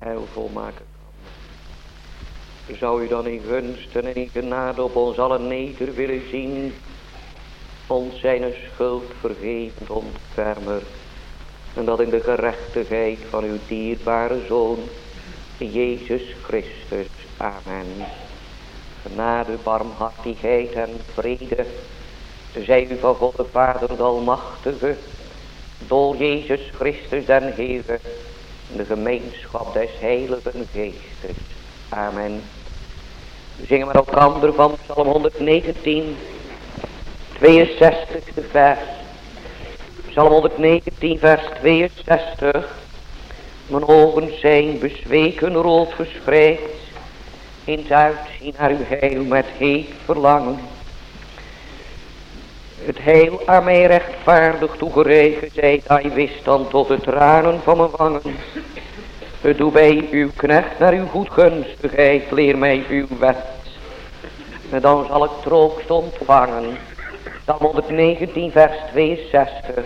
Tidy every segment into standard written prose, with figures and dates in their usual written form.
heil volmaken kan. Zou u dan in gunsten en in genade op ons allen neder willen zien, ons zijn schuld vergevend ontfermer, en dat in de gerechtigheid van uw dierbare Zoon, Jezus Christus. Amen. Genade, barmhartigheid en vrede zij u van God de Vader de Almachtige, door Jezus Christus den Heere, de gemeenschap des Heiligen Geestes. Amen. We zingen met elkaar van Psalm 119, 62e vers. Psalm 119, vers 62. Mijn ogen zijn bezweken rood verspreid, in het uitzien naar uw heil met heet verlangen. Het heil aan mij rechtvaardig toegeregen zij, hij wist dan tot de tranen van mijn wangen. Doe bij uw knecht naar uw goedgunstigheid, leer mij uw wet, en dan zal ik troost ontvangen. Psalm 119, vers 62.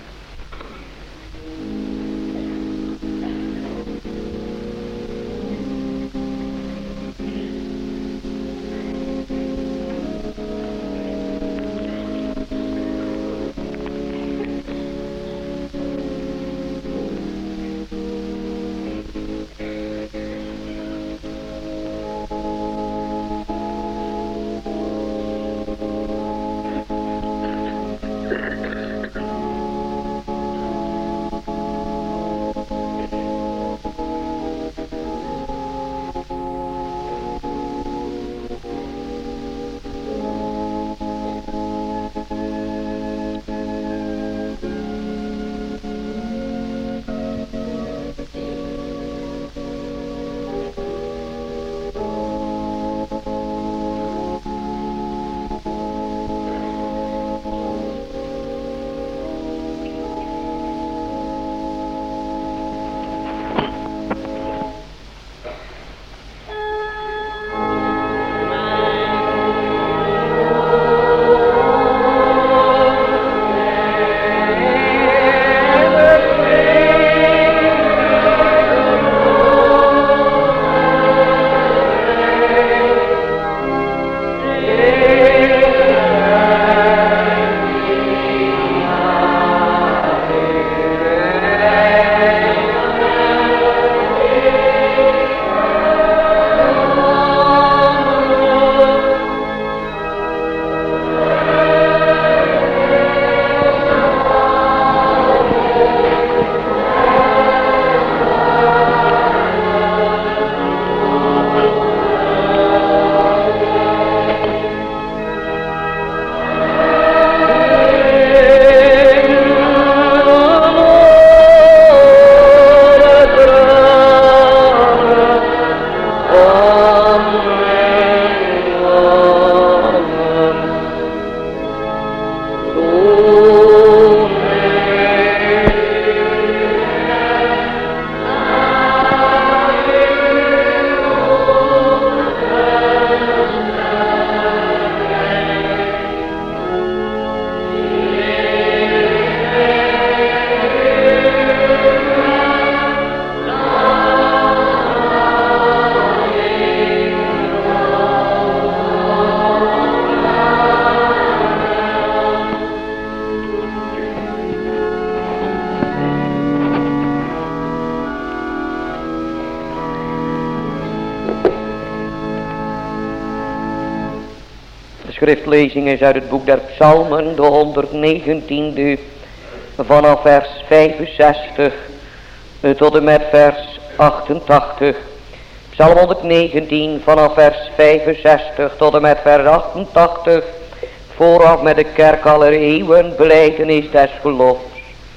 Schriftlezing is uit het boek der Psalmen, de 119e, vanaf vers 65 tot en met vers 88. Psalm 119 vanaf vers 65 tot en met vers 88, vooraf met de kerk aller eeuwen, belijdenis des gelofs.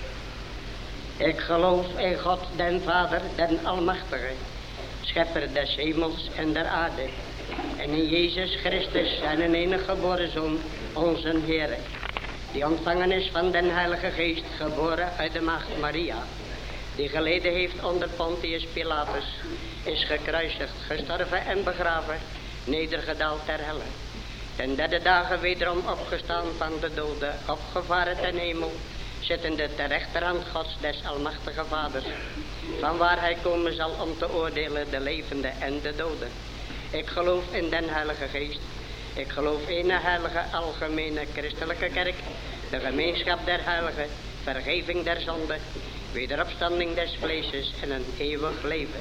Ik geloof in God den Vader, den Almachtige, schepper des hemels en der aarde, en in Jezus Christus, zijn enige geboren Zoon, onze Heer, die ontvangen is van den Heilige Geest, geboren uit de maagd Maria, die geleden heeft onder Pontius Pilatus, is gekruisigd, gestorven en begraven, nedergedaald ter helle, ten derde dagen wederom opgestaan van de doden, opgevaren ten hemel, zittende ter rechterhand Gods des Almachtige Vaders, van waar hij komen zal om te oordelen de levenden en de doden. Ik geloof in den Heilige Geest. Ik geloof in een heilige algemene christelijke kerk, de gemeenschap der heiligen, vergeving der zonden, wederopstanding des vleeses en een eeuwig leven.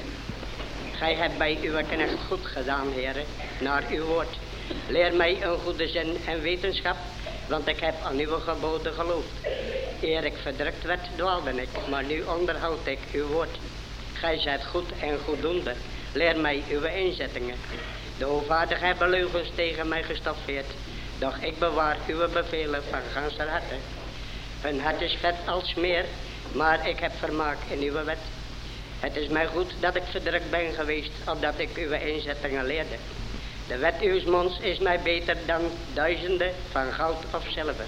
Gij hebt bij uw knecht goed gedaan, Heere, naar uw woord. Leer mij een goede zin en wetenschap, want ik heb aan uw geboden geloofd. Eer ik verdrukt werd, dwaalde ik, maar nu onderhoud ik uw woord. Gij zijt goed en goeddoende. Leer mij uw inzettingen. De hoogvaardigen hebben leugens tegen mij gestoffeerd, doch ik bewaar uw bevelen van ganser harte. Hun hart is vet als meer, maar ik heb vermaak in uw wet. Het is mij goed dat ik verdrukt ben geweest, opdat ik uw inzettingen leerde. De wet uws monds is mij beter dan duizenden van goud of zilver.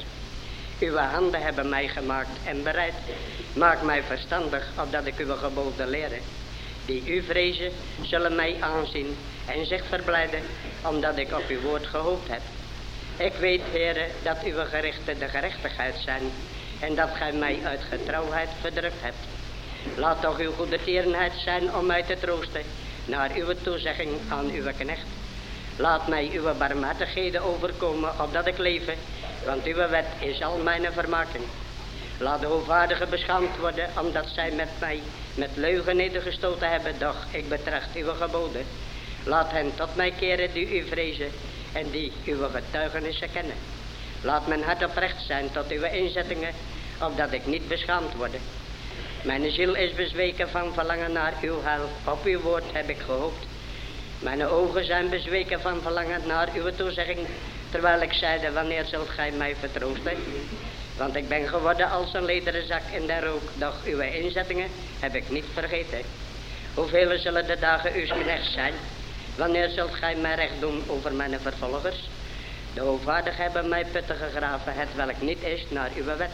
Uw handen hebben mij gemaakt en bereid. Maak mij verstandig, opdat ik uw geboden lere. Die u vrezen, zullen mij aanzien en zich verblijden, omdat ik op uw woord gehoopt heb. Ik weet, Heere, dat uw gerichten de gerechtigheid zijn en dat gij mij uit getrouwheid verdrukt hebt. Laat toch uw goede tierenheid zijn om mij te troosten, naar uw toezegging aan uw knecht. Laat mij uw barmhartigheden overkomen, opdat ik leven, want uw wet is al mijn vermaken. Laat de hoogvaardigen beschaamd worden, omdat zij met mij met leugen nedergestoten hebben, doch ik betracht uw geboden. Laat hen tot mij keren die u vrezen en die uw getuigenissen kennen. Laat mijn hart oprecht zijn tot uw inzettingen, opdat ik niet beschaamd word. Mijn ziel is bezweken van verlangen naar uw heil, op uw woord heb ik gehoopt. Mijn ogen zijn bezweken van verlangen naar uw toezegging, terwijl ik zeide, wanneer zult gij mij vertroosten? Want ik ben geworden als een lederen zak in de rook, doch uw inzettingen heb ik niet vergeten. Hoeveel zullen de dagen uws knechts zijn? Wanneer zult gij mij recht doen over mijn vervolgers? De hoogvaardigen hebben mij putten gegraven, het welk niet is naar uw wet.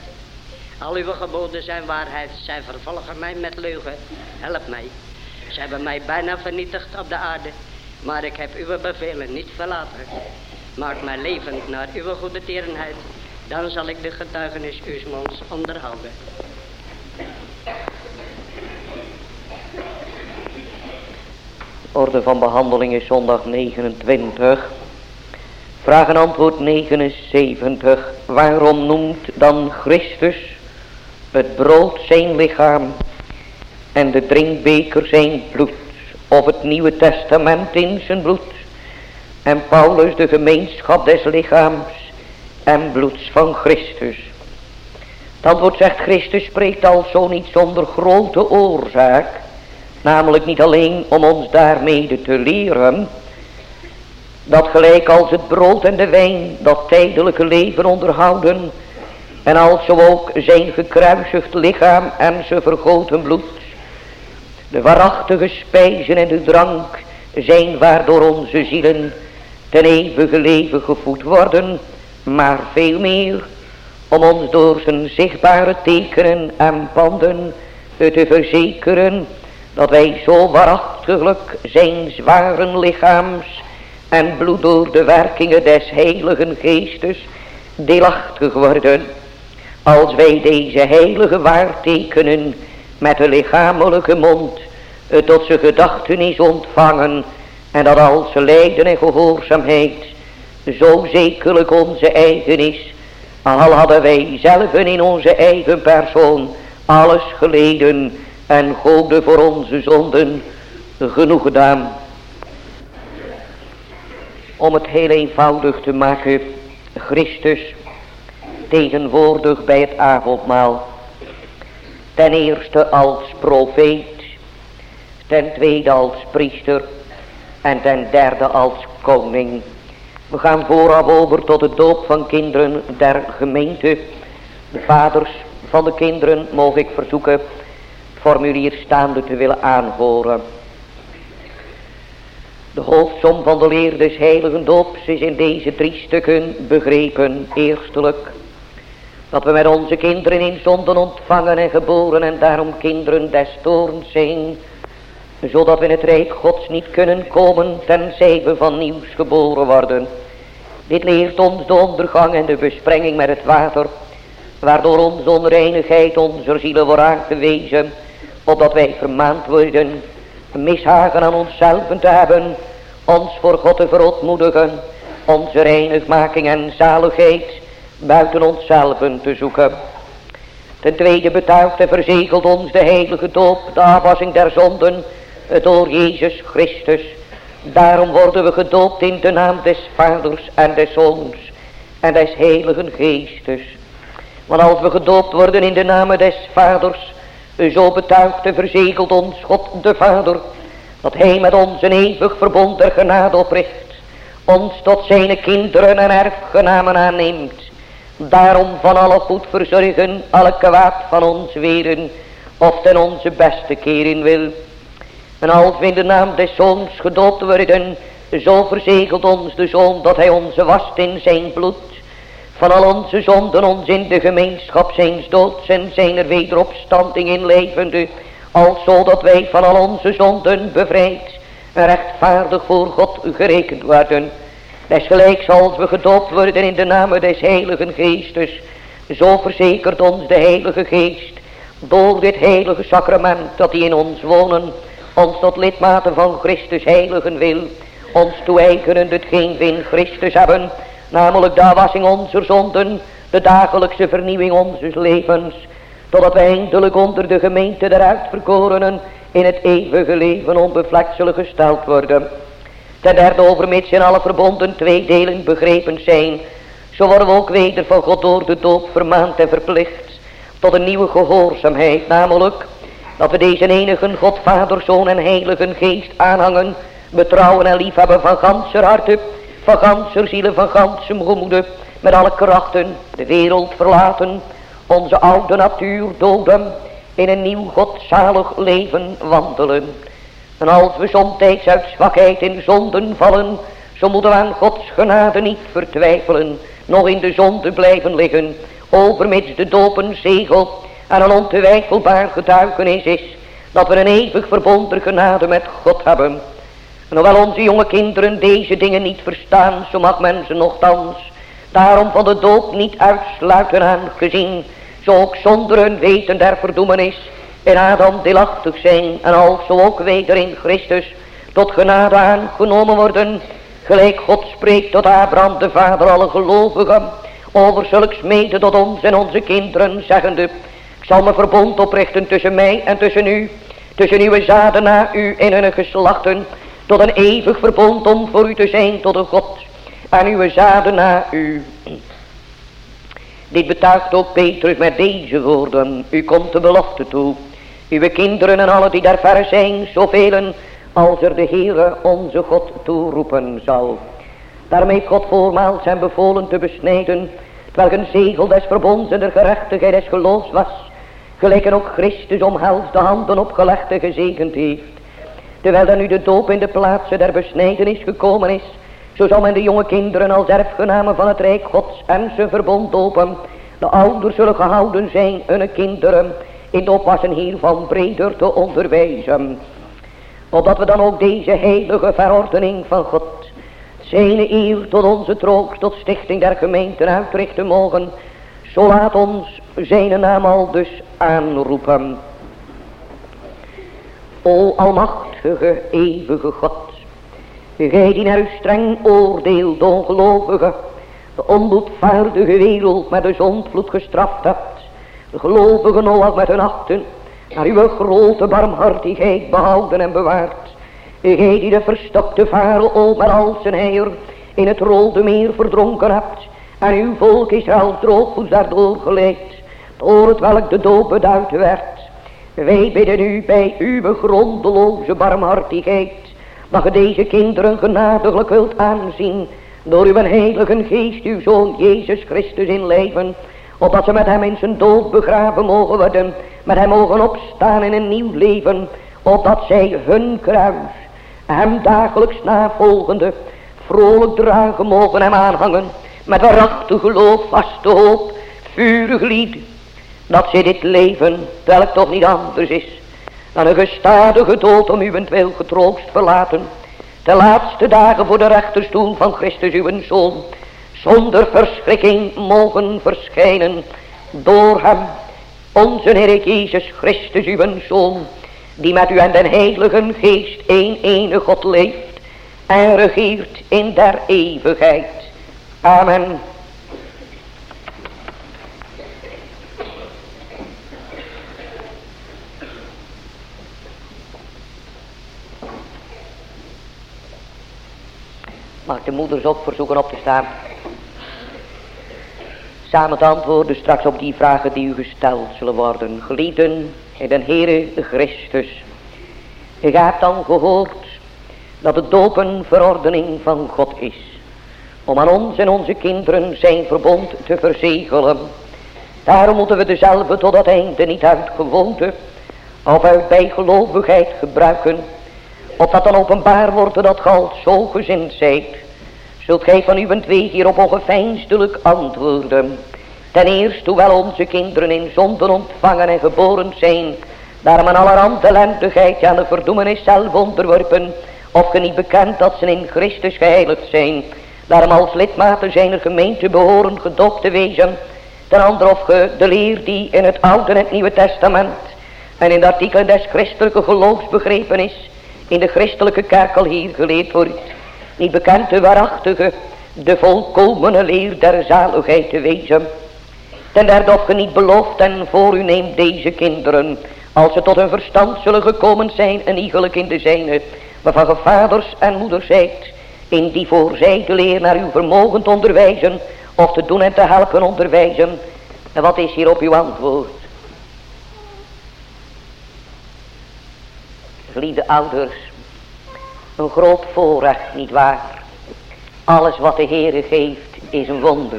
Al uw geboden zijn waarheid, zij vervolgen mij met leugen, help mij. Zij hebben mij bijna vernietigd op de aarde, maar ik heb uw bevelen niet verlaten. Maak mij levend naar uw goede tierenheid, dan zal ik de getuigenis uws monds onderhouden. Orde van behandeling is zondag 29. Vraag en antwoord 79. Waarom noemt dan Christus het brood zijn lichaam en de drinkbeker zijn bloed, of het Nieuwe Testament in zijn bloed, en Paulus de gemeenschap des lichaams en bloeds van Christus? Het antwoord zegt, Christus spreekt alzo niet zonder grote oorzaak, namelijk niet alleen om ons daarmede te leren, dat gelijk als het brood en de wijn dat tijdelijke leven onderhouden, en alzo ook zijn gekruisigd lichaam en zijn vergoten bloed, de waarachtige spijzen en de drank zijn waardoor onze zielen ten eeuwige leven gevoed worden, maar veel meer om ons door zijn zichtbare tekenen en banden te verzekeren dat wij zo waarachtiglijk zijn zware lichaams en bloed door de werkingen des Heiligen Geestes deelachtig worden. Als wij deze heilige waartekenen met de lichamelijke mond tot zijn gedachtenis ontvangen, en dat als lijden en gehoorzaamheid zo zekerlijk onze eigen is, al hadden wij zelf in onze eigen persoon alles geleden en Gode voor onze zonden genoeg gedaan. Om het heel eenvoudig te maken, Christus tegenwoordig bij het avondmaal, ten eerste als profeet, ten tweede als priester en ten derde als koning. We gaan vooraf over tot de doop van kinderen der gemeente. De vaders van de kinderen mogen ik verzoeken het formulier staande te willen aanhoren. De hoofdsom van de leer des heiligen doops is in deze 3 stukken begrepen. Eerstelijk, dat we met onze kinderen in zonden ontvangen en geboren en daarom kinderen des toorns zijn, zodat we in het rijk Gods niet kunnen komen tenzij we van nieuws geboren worden. Dit leert ons de ondergang en de besprenging met het water, waardoor onze onreinigheid onze zielen wordt aangewezen, opdat wij vermaand worden mishagen aan onszelf te hebben, ons voor God te verootmoedigen, onze reinigmaking en zaligheid buiten onszelf te zoeken. Ten tweede betuigt en verzegelt ons de heilige doop, de afwassing der zonden, door Jezus Christus. Daarom worden we gedoopt in de naam des Vaders en des Zoons en des Heiligen Geestes. Want als we gedoopt worden in de naam des Vaders, zo betuigt en verzegelt ons God de Vader, dat hij met ons een eeuwig verbond der genade opricht, ons tot zijn kinderen en erfgenamen aanneemt. Daarom van alle goed verzorgen, alle kwaad van ons weren, of ten onze beste keren wil. En als we in de naam des Zoons gedoopt worden, zo verzegelt ons de Zoon dat hij ons wast in zijn bloed, van al onze zonden ons in de gemeenschap zijns doods en zijn wederopstanding in levende, alzo dat wij van al onze zonden bevrijd en rechtvaardig voor God gerekend worden. Desgelijks als we gedoopt worden in de naam des Heiligen Geestes, zo verzekert ons de Heilige Geest door dit heilige sacrament dat hij in ons wonen, ons tot lidmaten van Christus heiligen wil, ons toe-eigenen hetgeen we in Christus hebben, namelijk de afwassing onze zonden, de dagelijkse vernieuwing onze levens, totdat wij eindelijk onder de gemeente der uitverkorenen in het eeuwige leven onbevlekselijk gesteld worden. Ten derde, overmits in alle verbonden twee delen begrepen zijn, zo worden we ook weder van God door de doop vermaand en verplicht tot een nieuwe gehoorzaamheid, namelijk dat we deze enige God, Vader, Zoon en Heilige Geest aanhangen, betrouwen en liefhebben van ganser harte, van ganser zielen, van ganser gemoede, met alle krachten, de wereld verlaten, onze oude natuur doden, in een nieuw godzalig leven wandelen. En als we somtijds uit zwakheid in zonden vallen, zo moeten we aan Gods genade niet vertwijfelen, nog in de zonde blijven liggen, overmits de doop een zegel en een ontwijfelbaar getuigenis is, dat we een eeuwig verbonden genade met God hebben. En hoewel onze jonge kinderen deze dingen niet verstaan, zo mag men ze nochtans daarom van de doop niet uitsluiten, aangezien zo ook zonder hun weten der verdoemenis in Adam deelachtig zijn, en alzo ook weder in Christus tot genade aangenomen worden, gelijk God spreekt tot Abraham de vader alle gelovigen, over zulks mede tot ons en onze kinderen, zeggende: ik zal mijn verbond oprichten tussen mij en tussen u, tussen uw zaden na u in hun geslachten, tot een eeuwig verbond om voor u te zijn tot een God, en uw zaden na u. Dit betuigt ook Petrus met deze woorden: u komt de belofte toe, uw kinderen en alle die daar ver zijn, zoveel als er de Heere onze God toeroepen zal. Daarmee heeft God voormaals hem bevolen te besnijden, welk een zegel des verbonds en der gerechtigheid des geloofs was, gelijk en ook Christus omhelst de handen opgelegd en gezegend heeft. Terwijl dan nu de doop in de plaatsen der besnijdenis gekomen is, zo zal men de jonge kinderen als erfgenamen van het Rijk Gods en zijn verbond dopen. De ouders zullen gehouden zijn hun kinderen in de oppassen hiervan breder te onderwijzen, opdat we dan ook deze heilige verordening van God, zijn eer tot onze troost, tot stichting der gemeenten uitrichten mogen. Zo laat ons zijn naam al dus aanroepen. O almachtige, eeuwige God, gij die naar uw streng oordeel de ongelovige, de onboedvaardige wereld met de zondvloed gestraft hebt, de gelovigen Noach met hun achten, naar uw grote barmhartigheid behouden en bewaard. Gij die de verstokte Farao met al zijn heier in het Rode Meer verdronken hebt, en uw volk Israël droogvoets daardoor geleid, door het welk de doop beduid werd. Wij bidden u bij uw grondeloze barmhartigheid, dat ge deze kinderen genadiglijk wilt aanzien, door uw heilige geest, uw Zoon Jezus Christus in leven, opdat ze met hem in zijn dood begraven mogen worden, met hem mogen opstaan in een nieuw leven, opdat zij hun kruis, hem dagelijks navolgende, vrolijk dragen mogen, hem aanhangen, met waarachtig geloof, vaste hoop, vurig lied, dat zij dit leven, welk toch niet anders is dan een gestadige dood om uwentwil getroost verlaten, de laatste dagen voor de rechterstoel van Christus uw Zoon, zonder verschrikking mogen verschijnen, door hem onze Heer Jezus Christus, uw Zoon, die met u en den Heilige Geest een ene God leeft en regeert in der eeuwigheid. Amen. Mag ik de moeders ook verzoeken op te staan? Samen te antwoorden straks op die vragen die u gesteld zullen worden. Geliefden in den Heere Christus. U hebt dan gehoord dat de doop een verordening van God is. Om aan ons en onze kinderen zijn verbond te verzegelen. Daarom moeten we dezelfde tot het einde niet uit gewoonte of uit bijgelovigheid gebruiken. Opdat dan openbaar wordt dat ge al zo gezind zijt. Zult gij van uwentwege hierop ongeveinsdelijk antwoorden. Ten eerste, hoewel onze kinderen in zonden ontvangen en geboren zijn, daarom aan allerhand ellendigheid aan de verdoemenis zelf onderworpen, of ge niet bekend dat ze in Christus geheiligd zijn, daarom als lidmaten zijner gemeente behoren gedoopt te wezen. Ten andere of ge de leer die in het Oude en het Nieuwe Testament en in de artikelen des christelijke geloofs begrepen is, in de christelijke kerk al hier geleerd wordt, niet bekend de waarachtige, de volkomene leer der zaligheid te wezen. Ten derde of ge niet belooft en voor u neemt deze kinderen, als ze tot hun verstand zullen gekomen zijn en iegelijk in de zijne, waarvan ge vaders en moeders zijt, in die voor zij de leer naar uw vermogen te onderwijzen, of te doen en te helpen onderwijzen. En wat is hierop uw antwoord? Geliefde ouders, een groot voorrecht, niet waar? Alles wat de Heere geeft is een wonder.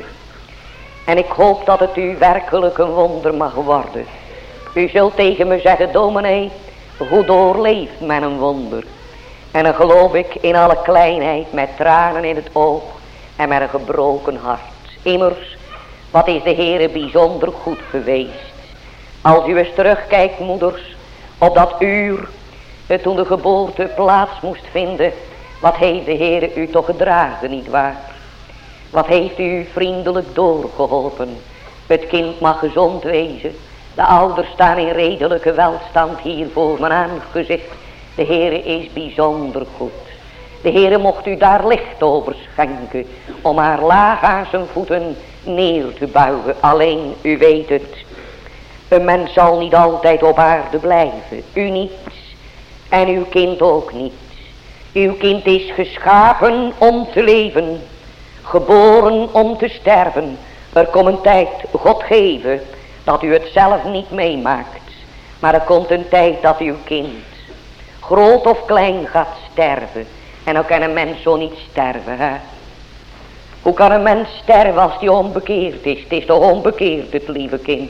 En ik hoop dat het u werkelijk een wonder mag worden. U zult tegen me zeggen, dominee, hoe doorleeft men een wonder? En dan geloof ik in alle kleinheid, met tranen in het oog en met een gebroken hart. Immers, wat is de Heere bijzonder goed geweest. Als u eens terugkijkt, moeders, op dat uur toen de geboorte plaats moest vinden, wat heeft de Heere u toch gedragen, niet waar? Wat heeft u vriendelijk doorgeholpen? Het kind mag gezond wezen. De ouders staan in redelijke welstand hier voor mijn aangezicht. De Heere is bijzonder goed. De Heere mocht u daar licht over schenken, om haar laag aan zijn voeten neer te buigen. Alleen, u weet het, een mens zal niet altijd op aarde blijven. U niet. En uw kind ook niet. Uw kind is geschapen om te leven. Geboren om te sterven. Er komt een tijd, God geven, dat u het zelf niet meemaakt. Maar er komt een tijd dat uw kind, groot of klein, gaat sterven. En dan kan een mens zo niet sterven, hè? Hoe kan een mens sterven als die onbekeerd is? Het is toch onbekeerd, het lieve kind.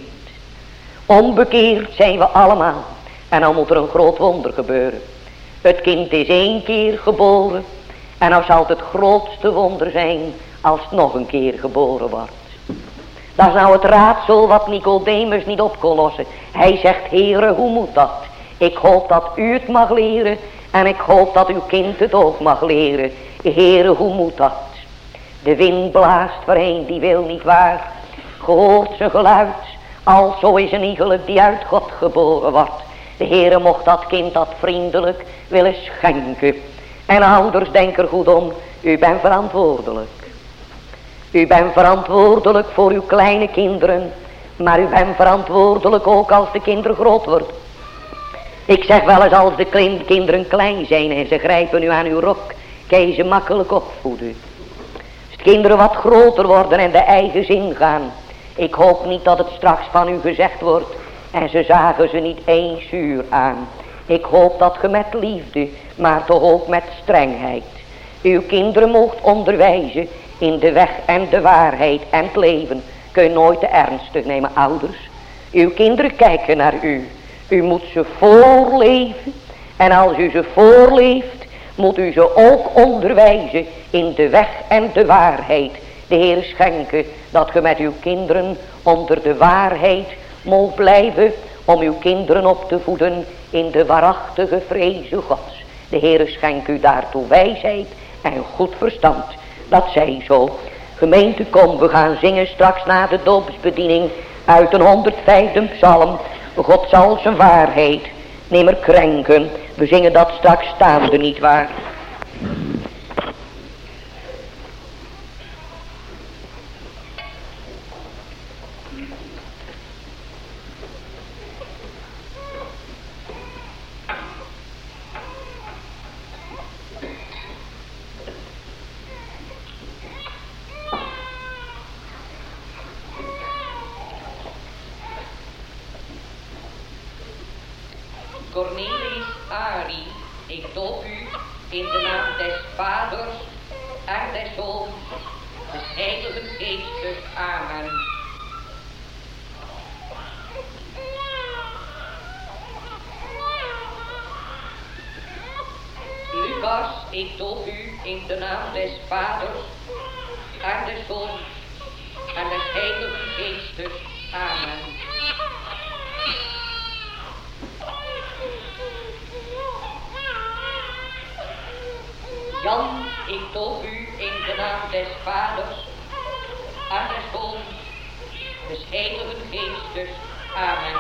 Onbekeerd zijn we allemaal. En dan moet er een groot wonder gebeuren. Het kind is 1 keer geboren. En dan zal het het grootste wonder zijn als het nog een keer geboren wordt. Dat is nou het raadsel wat Nicodemus niet op kon lossen. Hij zegt, Heere, hoe moet dat? Ik hoop dat u het mag leren. En ik hoop dat uw kind het ook mag leren. Heere, hoe moet dat? De wind blaast voorheen, die wil niet waar. Gehoord zijn geluid. Alzo is een iegelijk die uit God geboren wordt. De Heere mocht dat kind dat vriendelijk willen schenken. En ouders, denk er goed om. U bent verantwoordelijk. U bent verantwoordelijk voor uw kleine kinderen. Maar u bent verantwoordelijk ook als de kinderen groot worden. Ik zeg wel eens, als de kinderen klein zijn en ze grijpen u aan uw rok, kan je ze makkelijk opvoeden. Als de kinderen wat groter worden en de eigen zin gaan, ik hoop niet dat het straks van u gezegd wordt en ze zagen ze niet 1 uur aan. Ik hoop dat ge met liefde, maar toch ook met strengheid, uw kinderen moogt onderwijzen in de weg en de waarheid en het leven. Kun je nooit te ernstig nemen, ouders. Uw kinderen kijken naar u. U moet ze voorleven. En als u ze voorleeft, moet u ze ook onderwijzen in de weg en de waarheid. De Heer schenken dat ge met uw kinderen onder de waarheid moogt blijven, om uw kinderen op te voeden in de waarachtige vreze Gods. De Heer schenkt u daartoe wijsheid en goed verstand. Dat zij zo. Gemeente, kom, we gaan zingen straks na de doopsbediening uit een 105e psalm. God zal zijn waarheid nimmer krenken. We zingen dat straks staande niet waar. Cornelis Ari, ik doop u in de naam des Vaders en des Zoons, des Heiligen Geestes. Amen. Lucas, ik doop u in de naam des Vaders en des Zoons en des Heiligen Geestes. Amen. Jan, ik doop u in de naam des Vaders en des Zoons, des Heiligen Geestes. Amen.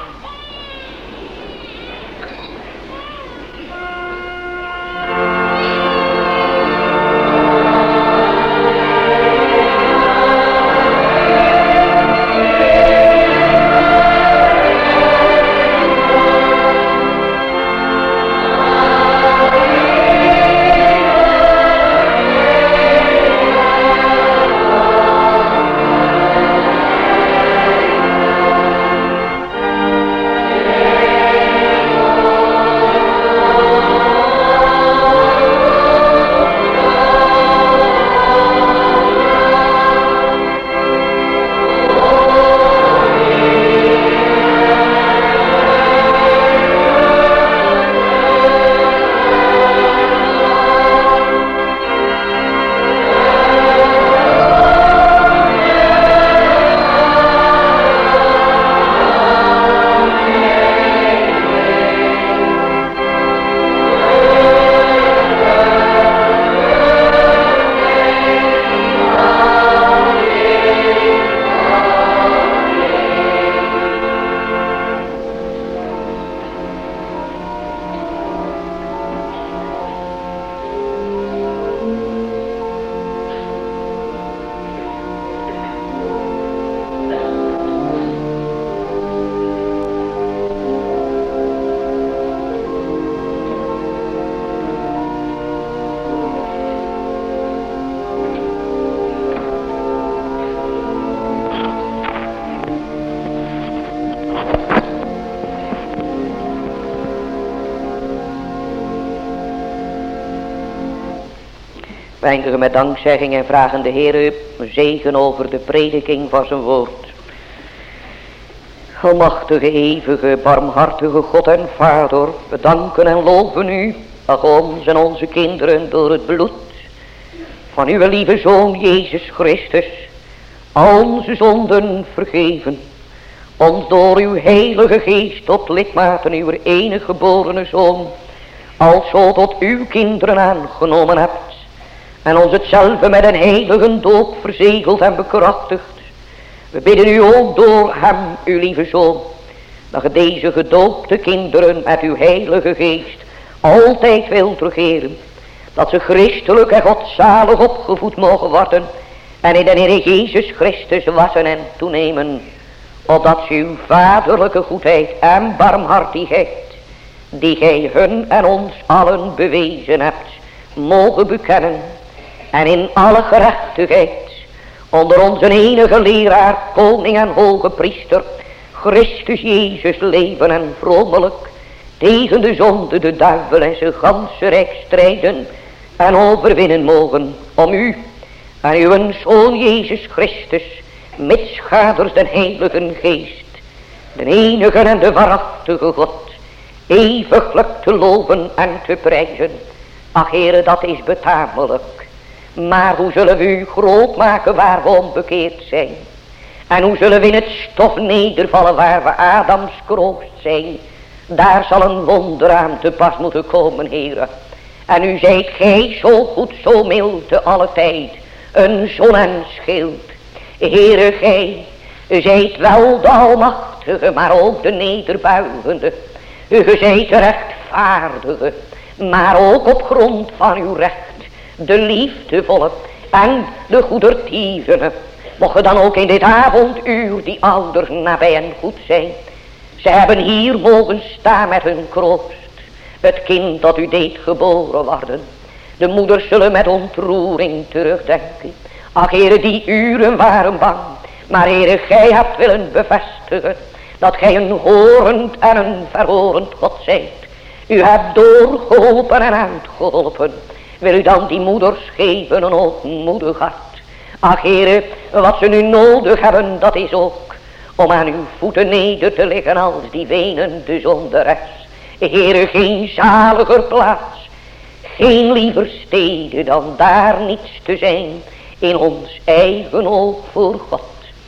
We eindigen met dankzegging en vragen de Heer zegen over de prediking van zijn woord. Almachtige, eeuwige, barmhartige God en Vader, we danken en loven u, ach ons en onze kinderen door het bloed van uw lieve Zoon Jezus Christus, al onze zonden vergeven, ons door uw heilige geest tot lidmaten uw enige geborene Zoon, alzo tot uw kinderen aangenomen hebt, en ons hetzelfde met een heilige doop verzegeld en bekrachtigd. We bidden u ook door hem, uw lieve Zoon, dat ge deze gedoopte kinderen met uw heilige geest altijd wilt regeren, dat ze christelijk en godzalig opgevoed mogen worden en in de Heer Jezus Christus wassen en toenemen, opdat ze uw vaderlijke goedheid en barmhartigheid, die gij hun en ons allen bewezen hebt, mogen bekennen en in alle gerechtigheid onder onze enige leraar, koning en hoge priester, Christus Jezus leven en vromelijk tegen de zonde, de duivel en zijn ganse rijk strijden en overwinnen mogen, om u en uw Zoon Jezus Christus, mitschaders den Heilige Geest, de enige en de waarachtige God, eeuwiglijk te loven en te prijzen. Ach Heere, dat is betamelijk. Maar hoe zullen we u groot maken waar we onbekeerd zijn? En hoe zullen we in het stof nedervallen waar we Adams kroost zijn? Daar zal een wonder aan te pas moeten komen, Heere. En u zijt gij zo goed, zo mild te alle tijd, een zon en schild. Heere, gij Zijt wel de almachtige, maar ook de nederbuigende. Ge zijt de rechtvaardige, maar ook op grond van uw recht de liefdevolle en de goedertievene. Mocht dan ook in dit avonduur die ouders nabij en goed zijn. Ze hebben hier mogen staan met hun kroost. Het kind dat u deed geboren worden. De moeders zullen met ontroering terugdenken. Ach, Heere, die uren waren bang. Maar Heere, gij hebt willen bevestigen dat gij een horend en een verhorend God zijt. U hebt doorgeholpen en uitgeholpen. Wil u dan die moeders geven een ootmoedig hart. Ach, Heere, wat ze nu nodig hebben, dat is ook om aan uw voeten neder te liggen als die wenende zonderes. Heere, geen zaliger plaats, geen liever steden dan daar niets te zijn in ons eigen oog voor God.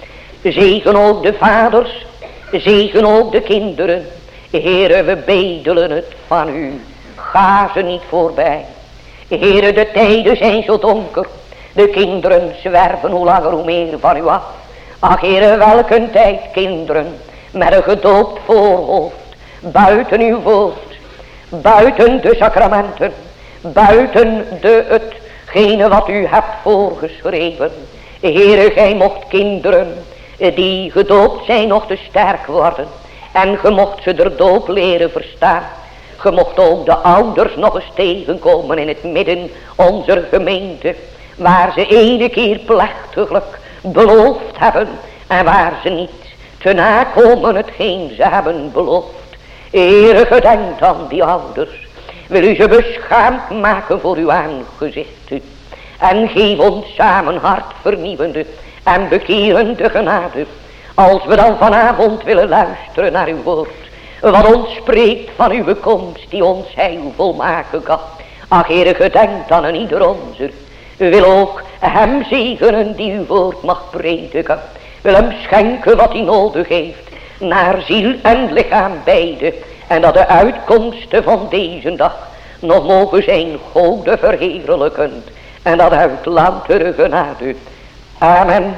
Zegen ook de vaders, zegen ook de kinderen. Heere, we bedelen het van u, ga ze niet voorbij. Heere, de tijden zijn zo donker, de kinderen zwerven hoe langer hoe meer van u af. Ach, Heere, welke tijd, kinderen, met een gedoopt voorhoofd, buiten uw woord, buiten de sacramenten, buiten hetgene wat u hebt voorgeschreven. Heere, gij mocht kinderen die gedoopt zijn nog te sterk worden. En ge mocht ze der doop leren verstaan. Ge mocht ook de ouders nog eens tegenkomen in het midden onze gemeente. Waar ze ene keer plechtiglijk beloofd hebben. En waar ze niet te nakomen hetgeen ze hebben beloofd. Heere, gedenk aan die ouders. Wil u ze beschaamd maken voor uw aangezicht. En geef ons samen hart vernieuwende en bekerende genade. Als we dan vanavond willen luisteren naar uw woord. Wat ons spreekt van uw komst die ons heil volmaken kan. Ach, Heere, gedenk aan een ieder onze. U wil ook hem zegenen die uw woord mag prediken. Wil hem schenken wat hij nodig heeft. Naar ziel en lichaam beide. En dat de uitkomsten van deze dag nog mogen zijn Gode verheerlijkend. En dat uit loutere genade. Amen.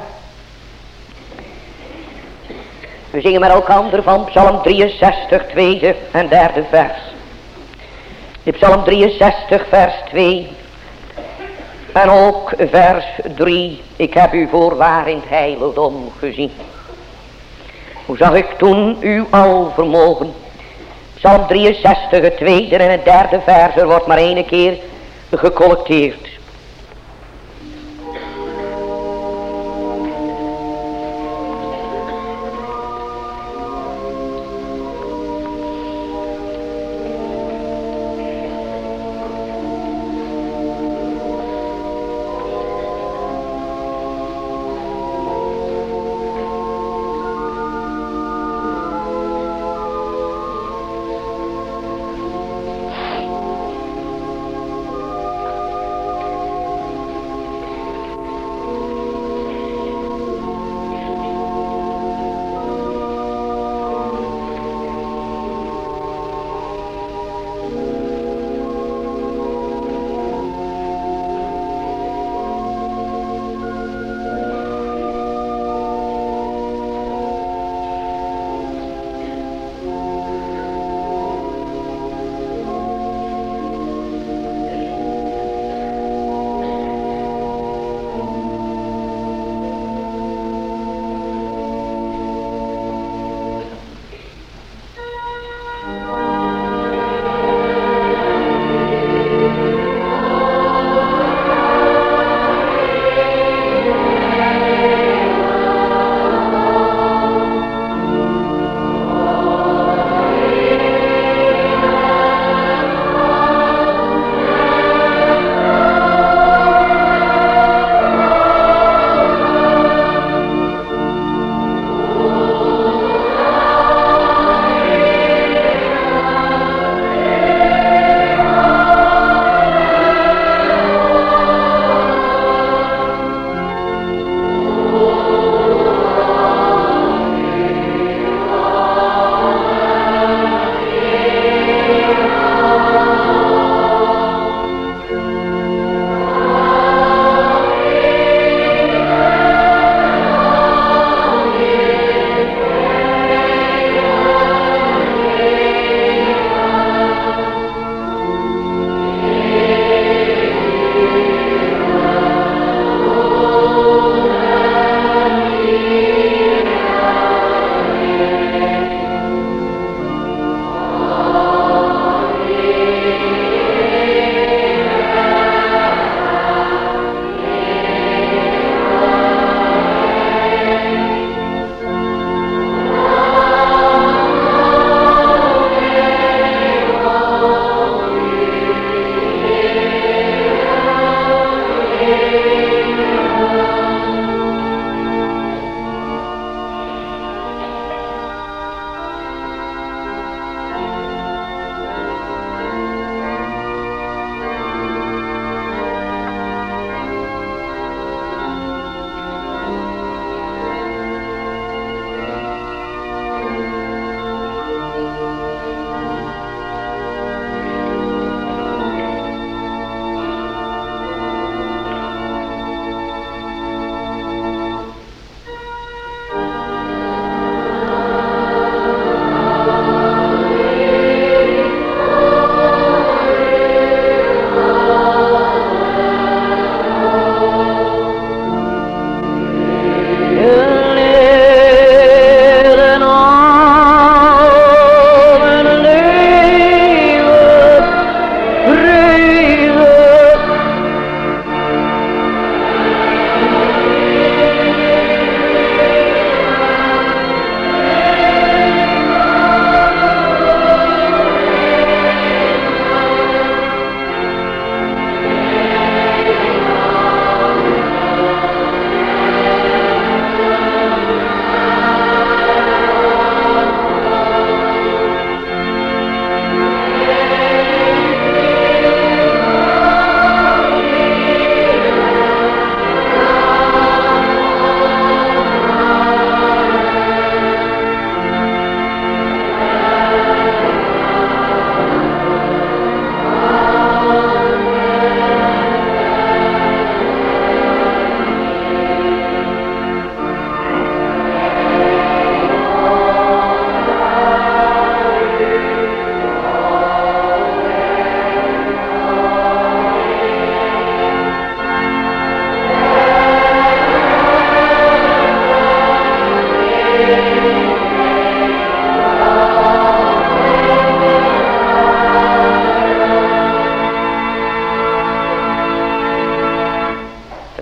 We zingen met elkaar van Psalm 63, tweede en derde vers. In Psalm 63, vers 2. En ook vers 3. Ik heb u voorwaar in het heiligdom gezien. Hoe zag ik toen uw alvermogen. Psalm 63, het tweede en het derde vers. Er wordt maar één keer gecollecteerd.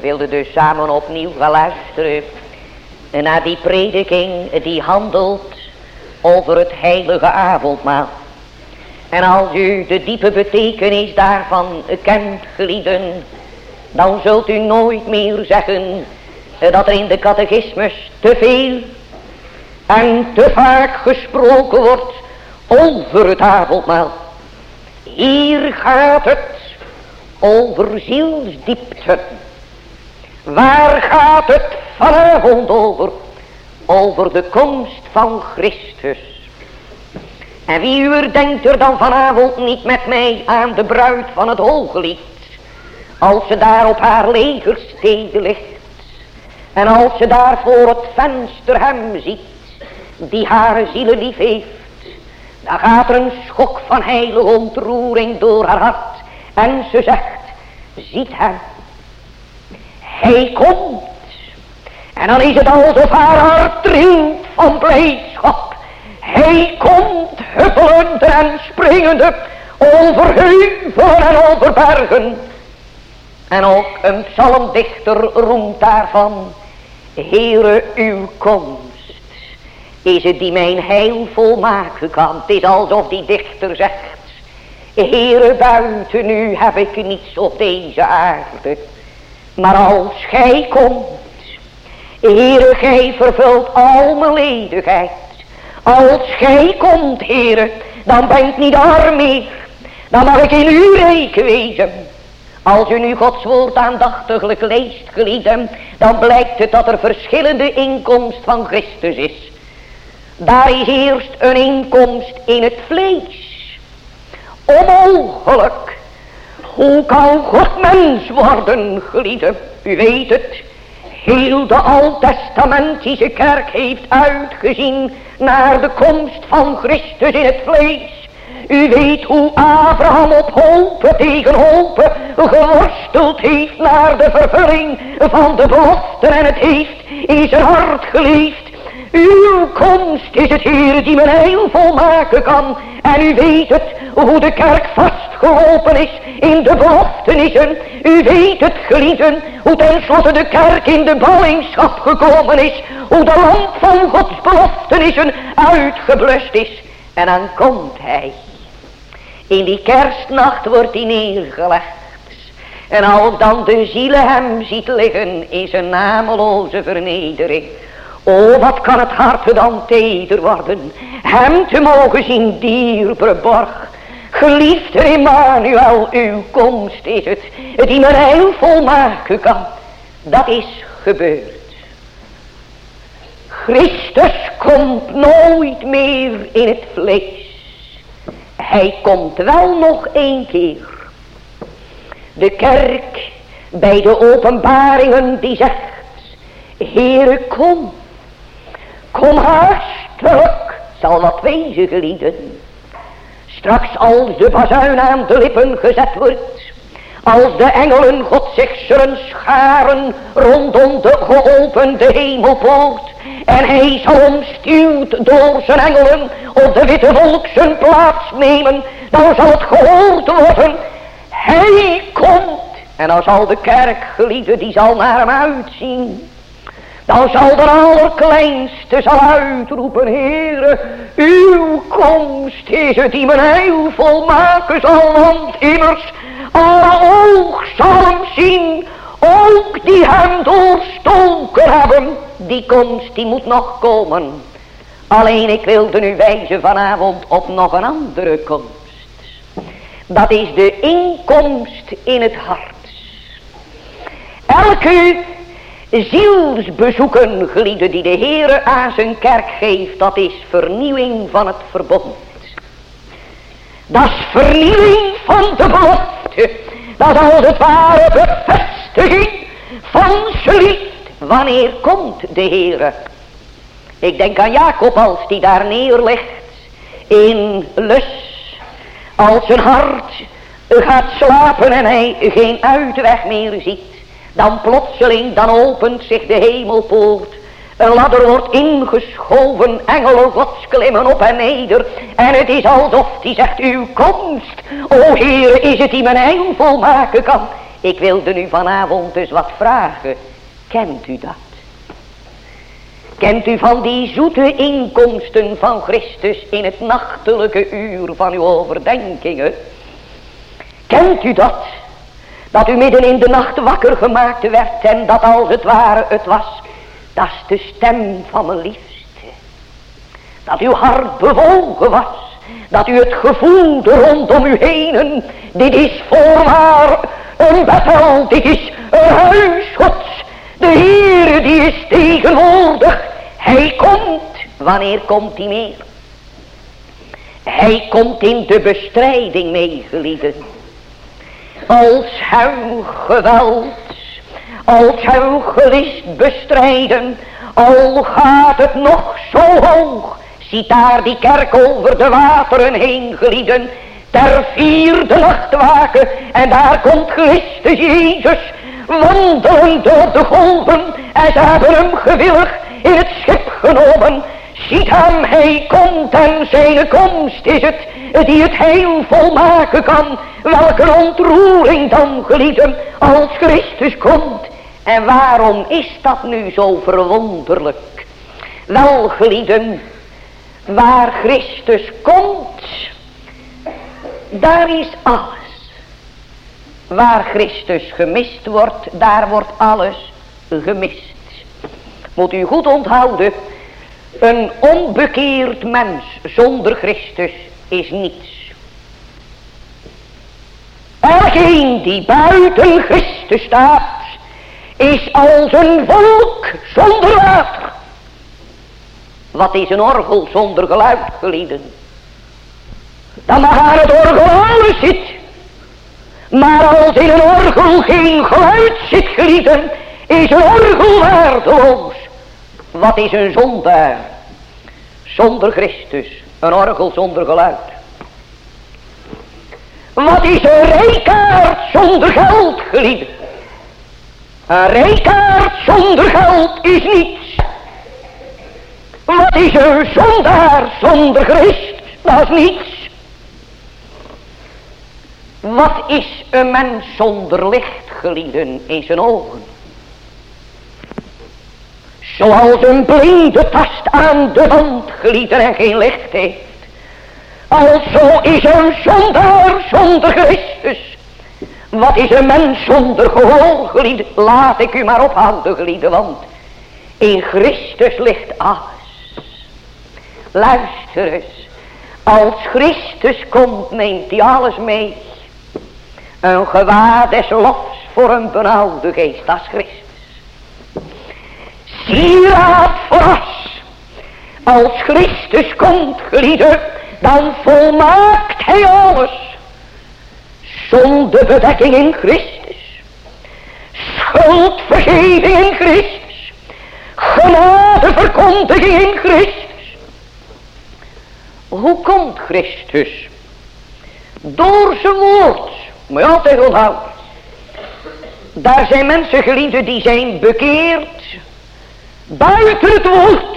wilde dus samen opnieuw gaan luisteren naar die prediking die handelt over het heilige avondmaal. En als u de diepe betekenis daarvan kent, gelieden, dan zult u nooit meer zeggen dat er in de catechismus te veel en te vaak gesproken wordt over het avondmaal. Hier gaat het over zielsdiepte. Waar gaat het vanavond over? Over de komst van Christus. En wie uur denkt er dan vanavond niet met mij aan de bruid van het Hooglied, als ze daar op haar legerstede ligt, en als ze daar voor het venster hem ziet, die haar zielen lief heeft, dan gaat er een schok van heilige ontroering door haar hart, en ze zegt, ziet hem, hij komt. En dan is het alsof haar hart trilt van blijdschap. Hij komt huppelend en springende over heuvelen en over bergen. En ook een psalmdichter roemt daarvan, Heere, uw komst is het die mijn heil volmaken kan. Het is alsof die dichter zegt, Heere, buiten u heb ik niets op deze aarde. Maar als gij komt, Heere, gij vervult al mijn ledigheid. Als gij komt, Heere, dan ben ik niet arm meer. Dan mag ik in u rijk wezen. Als u nu Gods woord aandachtiglijk leest, gelieden, dan blijkt het dat er verschillende inkomst van Christus is. Daar is eerst een inkomst in het vlees. Onmogelijk. Hoe kan God mens worden, gelieden? U weet het. Heel de Oud-testamentische kerk heeft uitgezien naar de komst van Christus in het vlees. U weet hoe Abraham op hopen tegen hopen geworsteld heeft naar de vervulling van de beloften, en het heeft in zijn hart geleefd. Uw komst is het Heer die mijn heil volmaken kan. En u weet het, hoe de kerk vastgelopen is in de beloftenissen. U weet het, gelieden, hoe tenslotte de kerk in de ballingschap gekomen is. Hoe de lamp van Gods beloftenissen uitgeblust is. En dan komt hij. In die kerstnacht wordt hij neergelegd. En als dan de zielen hem ziet liggen in zijn nameloze vernedering. O, wat kan het hart dan teder worden, hem te mogen zien dierbare borg. Geliefde Emmanuel, uw komst is het, die mijn heil volmaken kan. Dat is gebeurd. Christus komt nooit meer in het vlees. Hij komt wel nog één keer. De kerk bij de openbaringen die zegt, Heere, kom. Kom haastelijk, zal wat wezen, gelieden. Straks als de bazuin aan de lippen gezet wordt, als de engelen God zich zullen scharen rondom de geopende hemelpoort, en hij zal omstuwd door zijn engelen op de witte volk zijn plaats nemen, dan zal het gehoord worden, hij komt. En dan zal de kerk, gelieden, die zal naar hem uitzien. Dan zal de allerkleinste zal uitroepen, Heere, uw komst is het die mijn heil volmaken zal, want immers alle oog zal hem zien, ook die hem doorstoken hebben. Die komst die moet nog komen. Alleen ik wilde nu wijzen vanavond op nog een andere komst. Dat is de inkomst in het hart. Elke zielsbezoeken, gelieden, die de Heere aan zijn kerk geeft, dat is vernieuwing van het verbond. Dat is vernieuwing van de belofte. Dat is als het ware bevestiging van zijn liefde. Wanneer komt de Heere? Ik denk aan Jacob als die daar neerligt in lust. Als zijn hart gaat slapen en hij geen uitweg meer ziet. Dan plotseling, dan opent zich de hemelpoort. Een ladder wordt ingeschoven, engelen Gods klimmen op en neder. En het is alsof die zegt, uw komst, o Heere, is het die mijn heil volmaken kan. Ik wilde u vanavond dus wat vragen. Kent u dat? Kent u van die zoete inkomsten van Christus in het nachtelijke uur van uw overdenkingen? Kent u dat? Dat u midden in de nacht wakker gemaakt werd en dat als het ware het was, dat is de stem van mijn liefste. Dat uw hart bewogen was, dat u het gevoelde rondom u heen, dit is voorwaar een Bethel, dit is een huis Gods. De Heere die is tegenwoordig, Hij komt. Wanneer komt Hij meer? Hij komt in de bestrijding mee, gelieden. Als Hij geweld, als Hij gelist bestrijden, al gaat het nog zo hoog. Ziet daar die kerk over de wateren heen, gelieden, ter 4e nachtwaken, en daar komt Christus Jezus, wandelen door de golven, en ze hebben hem gewillig in het schip genomen. Ziet hem, hij komt, en zijn komst is het die het heil volmaken kan. Welke ontroering dan, gelieden, als Christus komt. En waarom is dat nu zo verwonderlijk? Wel, gelieden, waar Christus komt, daar is alles. Waar Christus gemist wordt, daar wordt alles gemist. Moet u goed onthouden, een onbekeerd mens zonder Christus is niets. Elkeen die buiten Christus staat, is als een volk zonder water. Wat is een orgel zonder geluid, gelieden? Dan mag aan het orgel alles zit. Maar als in een orgel geen geluid zit, gelieden, is een orgel waardeloos. Wat is een zondaar zonder Christus? Een orgel zonder geluid. Wat is een rijkaard zonder geld, gelieden? Een rijkaard zonder geld is niets. Wat is een zondaar zonder Christus? Dat is niets. Wat is een mens zonder licht, gelieden, in zijn ogen? Zoals een blinde tast aan de wand, gelieden, en geen licht heeft. Alzo is een zondaar zonder Christus. Wat is een mens zonder gehoor, gelieden? Laat ik u maar ophouden, gelieden, want in Christus ligt alles. Luister eens, als Christus komt, neemt hij alles mee. Een gewaad des lofs voor een benauwde geest, dat is Christus. Sieraad voor as. Als Christus komt, gelieden, dan volmaakt hij alles. Zonde bedekking in Christus. Schuldvergeving in Christus. Genadeverkondiging in Christus. Hoe komt Christus? Door zijn woord. Moet je altijd onthouden. Daar zijn mensen, geliefden, die zijn bekeerd buiten het woord.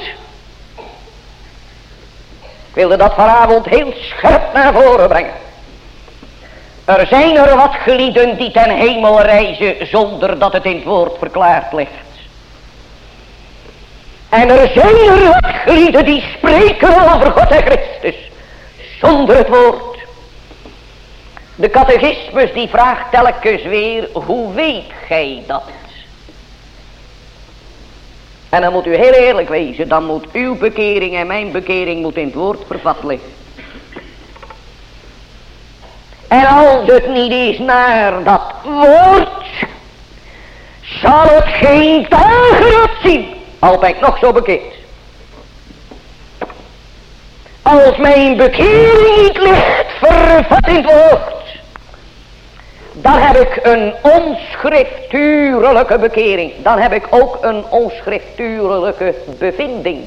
Ik wilde dat vanavond heel scherp naar voren brengen. Er zijn er wat, geliefden, die ten hemel reizen zonder dat het in het woord verklaard ligt. En er zijn er wat, geliefden, die spreken over God en Christus zonder het woord. De catechismus die vraagt telkens weer, hoe weet gij dat? En dan moet u heel eerlijk wezen, dan moet uw bekering en mijn bekering moet in het woord vervat liggen. En als het niet is naar dat woord, zal het geen dagen zien, al ben ik nog zo bekeerd. Als mijn bekering niet ligt vervat in het woord, dan heb ik een onschriftuurlijke bekering. Dan heb ik ook een onschriftuurlijke bevinding.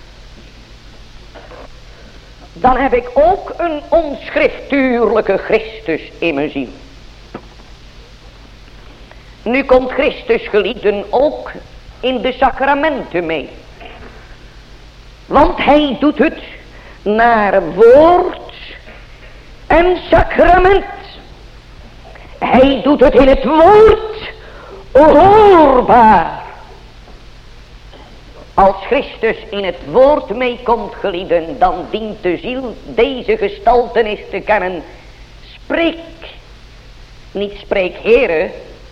Dan heb ik ook een onschriftuurlijke Christus in mijn ziel. Nu komt Christus, geliefden, ook in de sacramenten mee. Want hij doet het naar woord en sacrament. Hij doet het in het woord hoorbaar. Als Christus in het woord meekomt, gelieden, dan dient de ziel deze gestaltenis te kennen. Spreek, niet spreek Heere,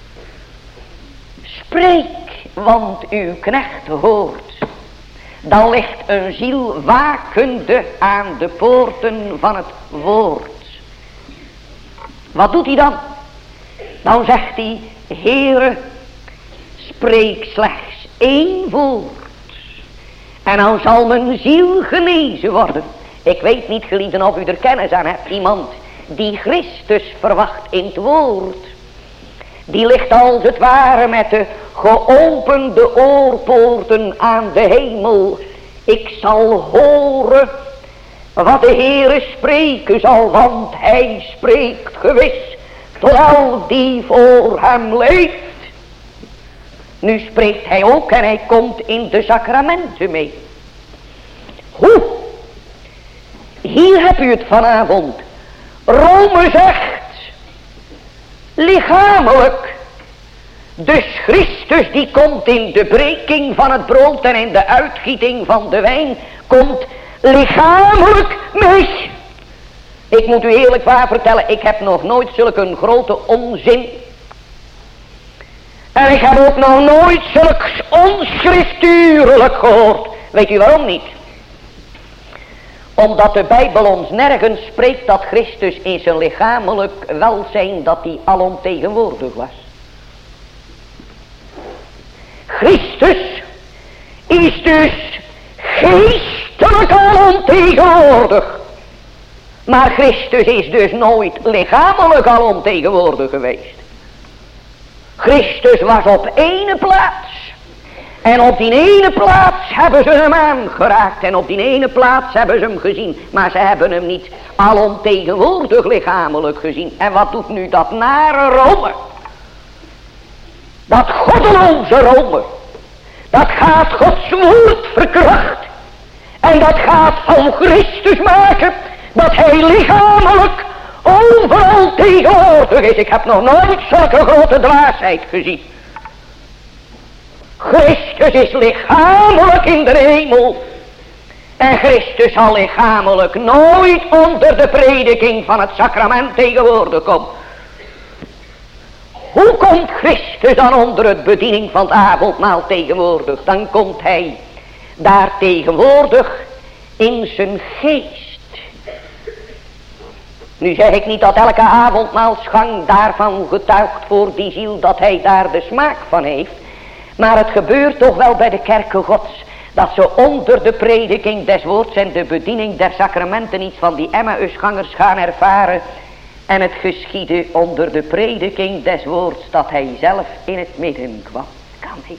spreek, want uw knecht hoort. Dan ligt een ziel wakende aan de poorten van het woord. Wat doet hij dan? Dan zegt hij, Heere, spreek slechts één woord. En dan zal mijn ziel genezen worden. Ik weet niet, gelieden, of u er kennis aan hebt. Iemand die Christus verwacht in het woord. Die ligt als het ware met de geopende oorpoorten aan de hemel. Ik zal horen wat de Heere spreken zal, want hij spreekt gewis tot al die voor hem leeft. Nu spreekt hij ook en hij komt in de sacramenten mee. Hoe? Hier heb u het vanavond. Rome zegt, lichamelijk. Dus Christus die komt in de breking van het brood en in de uitgieting van de wijn, komt lichamelijk mee. Ik moet u eerlijk waar vertellen, ik heb nog nooit zulke grote onzin. En ik heb ook nog nooit zulks onschriftuurlijk gehoord. Weet u waarom niet? Omdat de Bijbel ons nergens spreekt dat Christus in zijn lichamelijk welzijn, dat hij alomtegenwoordig was. Christus is dus geestelijk alomtegenwoordig. Maar Christus is dus nooit lichamelijk alomtegenwoordig geweest. Christus was op ene plaats. En op die ene plaats hebben ze hem aangeraakt. En op die ene plaats hebben ze hem gezien. Maar ze hebben hem niet alomtegenwoordig lichamelijk gezien. En wat doet nu dat nare Rome? Dat goddeloze Rome. Dat gaat Gods woord verkracht. En dat gaat van Christus maken dat hij lichamelijk overal tegenwoordig is. Ik heb nog nooit zulke grote dwaasheid gezien. Christus is lichamelijk in de hemel. En Christus zal lichamelijk nooit onder de prediking van het sacrament tegenwoordig komen. Hoe komt Christus dan onder het bediening van het avondmaal tegenwoordig? Dan komt hij daar tegenwoordig in zijn geest. Nu zeg ik niet dat elke avondmaalsgang daarvan getuigt voor die ziel dat hij daar de smaak van heeft. Maar het gebeurt toch wel bij de kerken Gods dat ze onder de prediking des woords en de bediening der sacramenten iets van die Emmausgangers gaan ervaren. En het geschiedde onder de prediking des woords dat hij zelf in het midden kwam. Kan hij.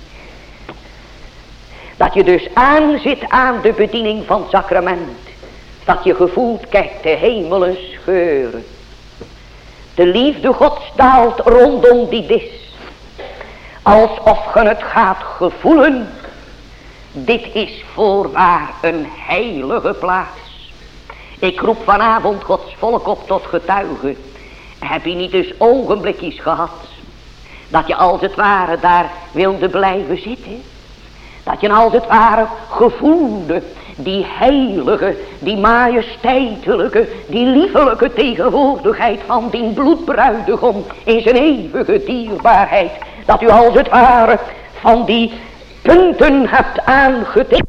Dat je dus aanzit aan de bediening van sacrament. Dat je gevoelt, kijk, de hemelen scheuren. De liefde Gods daalt rondom die dis. Alsof je het gaat gevoelen. Dit is voorwaar een heilige plaats. Ik roep vanavond Gods volk op tot getuige. Heb je niet dus ogenblikjes gehad dat je als het ware daar wilde blijven zitten? Dat je als het ware gevoelde die heilige, die majesteitelijke, die liefelijke tegenwoordigheid van die bloedbruidegom in zijn eeuwige dierbaarheid. Dat u als het ware van die punten hebt aangetekend.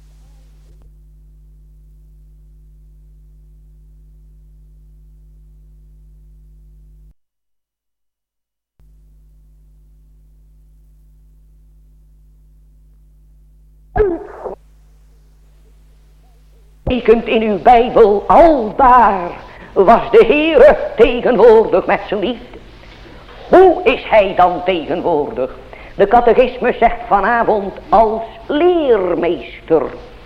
In uw Bijbel, aldaar was de Heere tegenwoordig met zijn liefde. Hoe is hij dan tegenwoordig? De catechismus zegt vanavond als leermeester.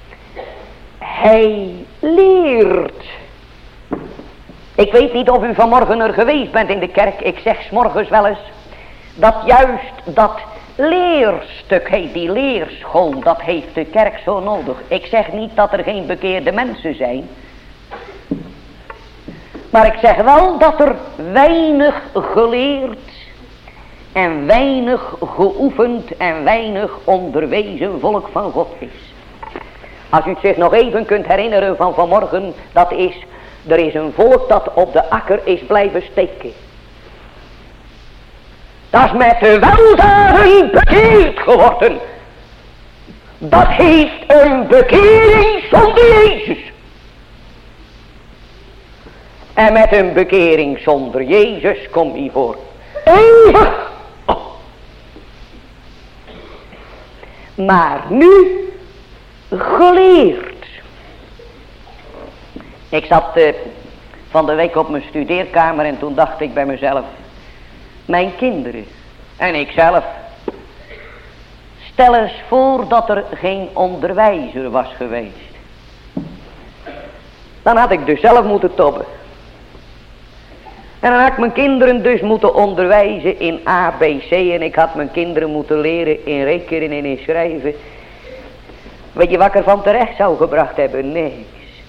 Hij leert. Ik weet niet of u vanmorgen er geweest bent in de kerk. Ik zeg 's morgens wel eens dat juist dat leerstuk, die leerschool, dat heeft de kerk zo nodig. Ik zeg niet dat er geen bekeerde mensen zijn. Maar ik zeg wel dat er weinig geleerd en weinig geoefend en weinig onderwezen volk van God is. Als u het zich nog even kunt herinneren van vanmorgen, dat is, er is een volk dat op de akker is blijven steken. Dat is met de weldaden bekeerd geworden. Dat heeft een bekering zonder Jezus. En met een bekering zonder Jezus komt die voor eeuwig. Maar nu geleerd. Ik zat van de week op mijn studeerkamer en toen dacht ik bij mezelf, mijn kinderen en ikzelf, stel eens voor dat er geen onderwijzer was geweest. Dan had ik dus zelf moeten tobben. En dan had ik mijn kinderen dus moeten onderwijzen in A, B, C. En ik had mijn kinderen moeten leren in rekenen en in schrijven. Weet je wat ik ervan terecht zou gebracht hebben? Niks.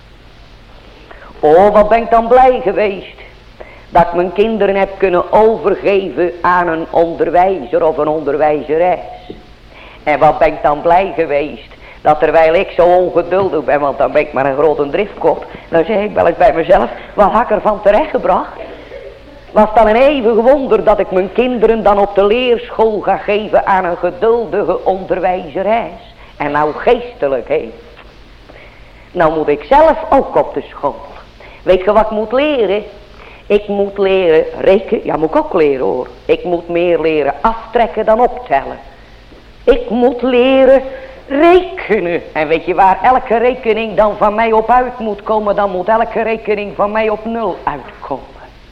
Oh, wat ben ik dan blij geweest. Dat ik mijn kinderen heb kunnen overgeven aan een onderwijzer of een onderwijzeres. En wat ben ik dan blij geweest. Dat terwijl ik zo ongeduldig ben, want dan ben ik maar een grote driftkop. Dan zeg ik wel eens bij mezelf, wat had ik ervan terecht gebracht? Was dan een eeuwig wonder dat ik mijn kinderen dan op de leerschool ga geven aan een geduldige onderwijzeres. En nou geestelijk, hé. Nou moet ik zelf ook op de school. Weet je wat ik moet leren? Ik moet leren rekenen. Ja, moet ik ook leren hoor. Ik moet meer leren aftrekken dan optellen. Ik moet leren rekenen. En weet je waar elke rekening dan van mij op uit moet komen? Dan moet elke rekening van mij op 0 uitkomen.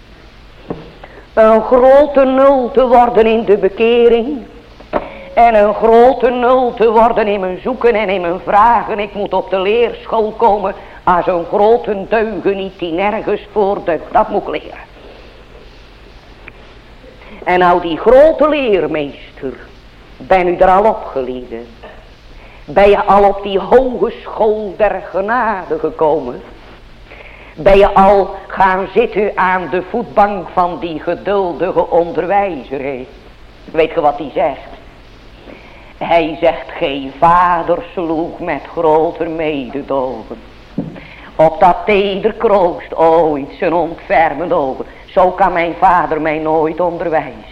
Een grote 0 te worden in de bekering. En een grote 0 te worden in mijn zoeken en in mijn vragen. Ik moet op de leerschool komen als een grote deugeniet die nergens voordeugt. Dat moet ik leren. En nou die grote leermeester, ben u er al opgeleiden? Ben je al op die hogeschool der genade gekomen? Ben je al gaan zitten aan de voetbank van die geduldige onderwijzer? He? Weet je wat hij zegt? Hij zegt, geen vader sloeg met groter mededogen op dat teder kroost ooit zijn ontfermende ogen. Zo kan mijn vader mij nooit onderwijzen.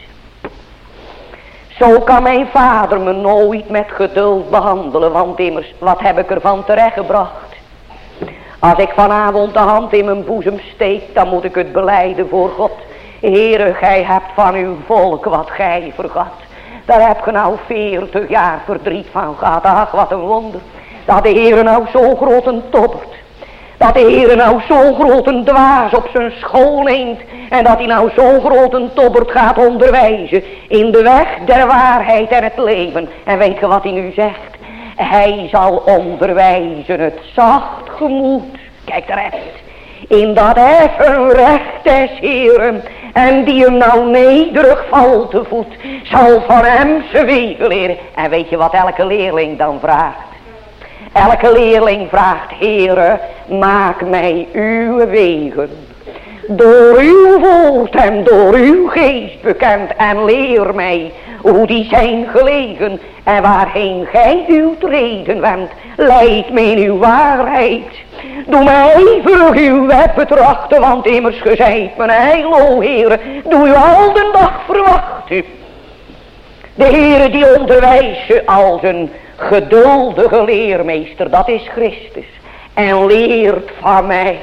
Zo kan mijn vader me nooit met geduld behandelen, want immers, wat heb ik ervan terechtgebracht? Als ik vanavond de hand in mijn boezem steek, dan moet ik het belijden voor God. Heere, gij hebt van uw volk wat gij vergat. Daar heb je nou 40 jaar verdriet van gehad. Ach, wat een wonder. Dat de Heere nou zo groot een tobbert. Dat de Heere nou zo groot een dwaas op zijn school neemt. En dat hij nou zo groot een tobbert gaat onderwijzen. In de weg der waarheid en het leven. En weet je wat hij nu zegt? Hij zal onderwijzen het zacht gemoed. Kijk, daar heb je het. In dat effen recht des Heeren. En die hem nou nederig valt te voet. Zal van hem zijn wegen leren. En weet je wat elke leerling dan vraagt? Elke leerling vraagt, Heere, maak mij uw wegen door uw woord en door uw geest bekend. En leer mij hoe die zijn gelegen. En waarheen gij uw treden wendt, leid mij in uw waarheid. Doe mij ijverig uw wet betrachten, want immers ge zijt mijn heil, o Heere. Doe u al de dag verwacht u. De Heere die onderwijst je als een geduldige leermeester, dat is Christus. En leert van mij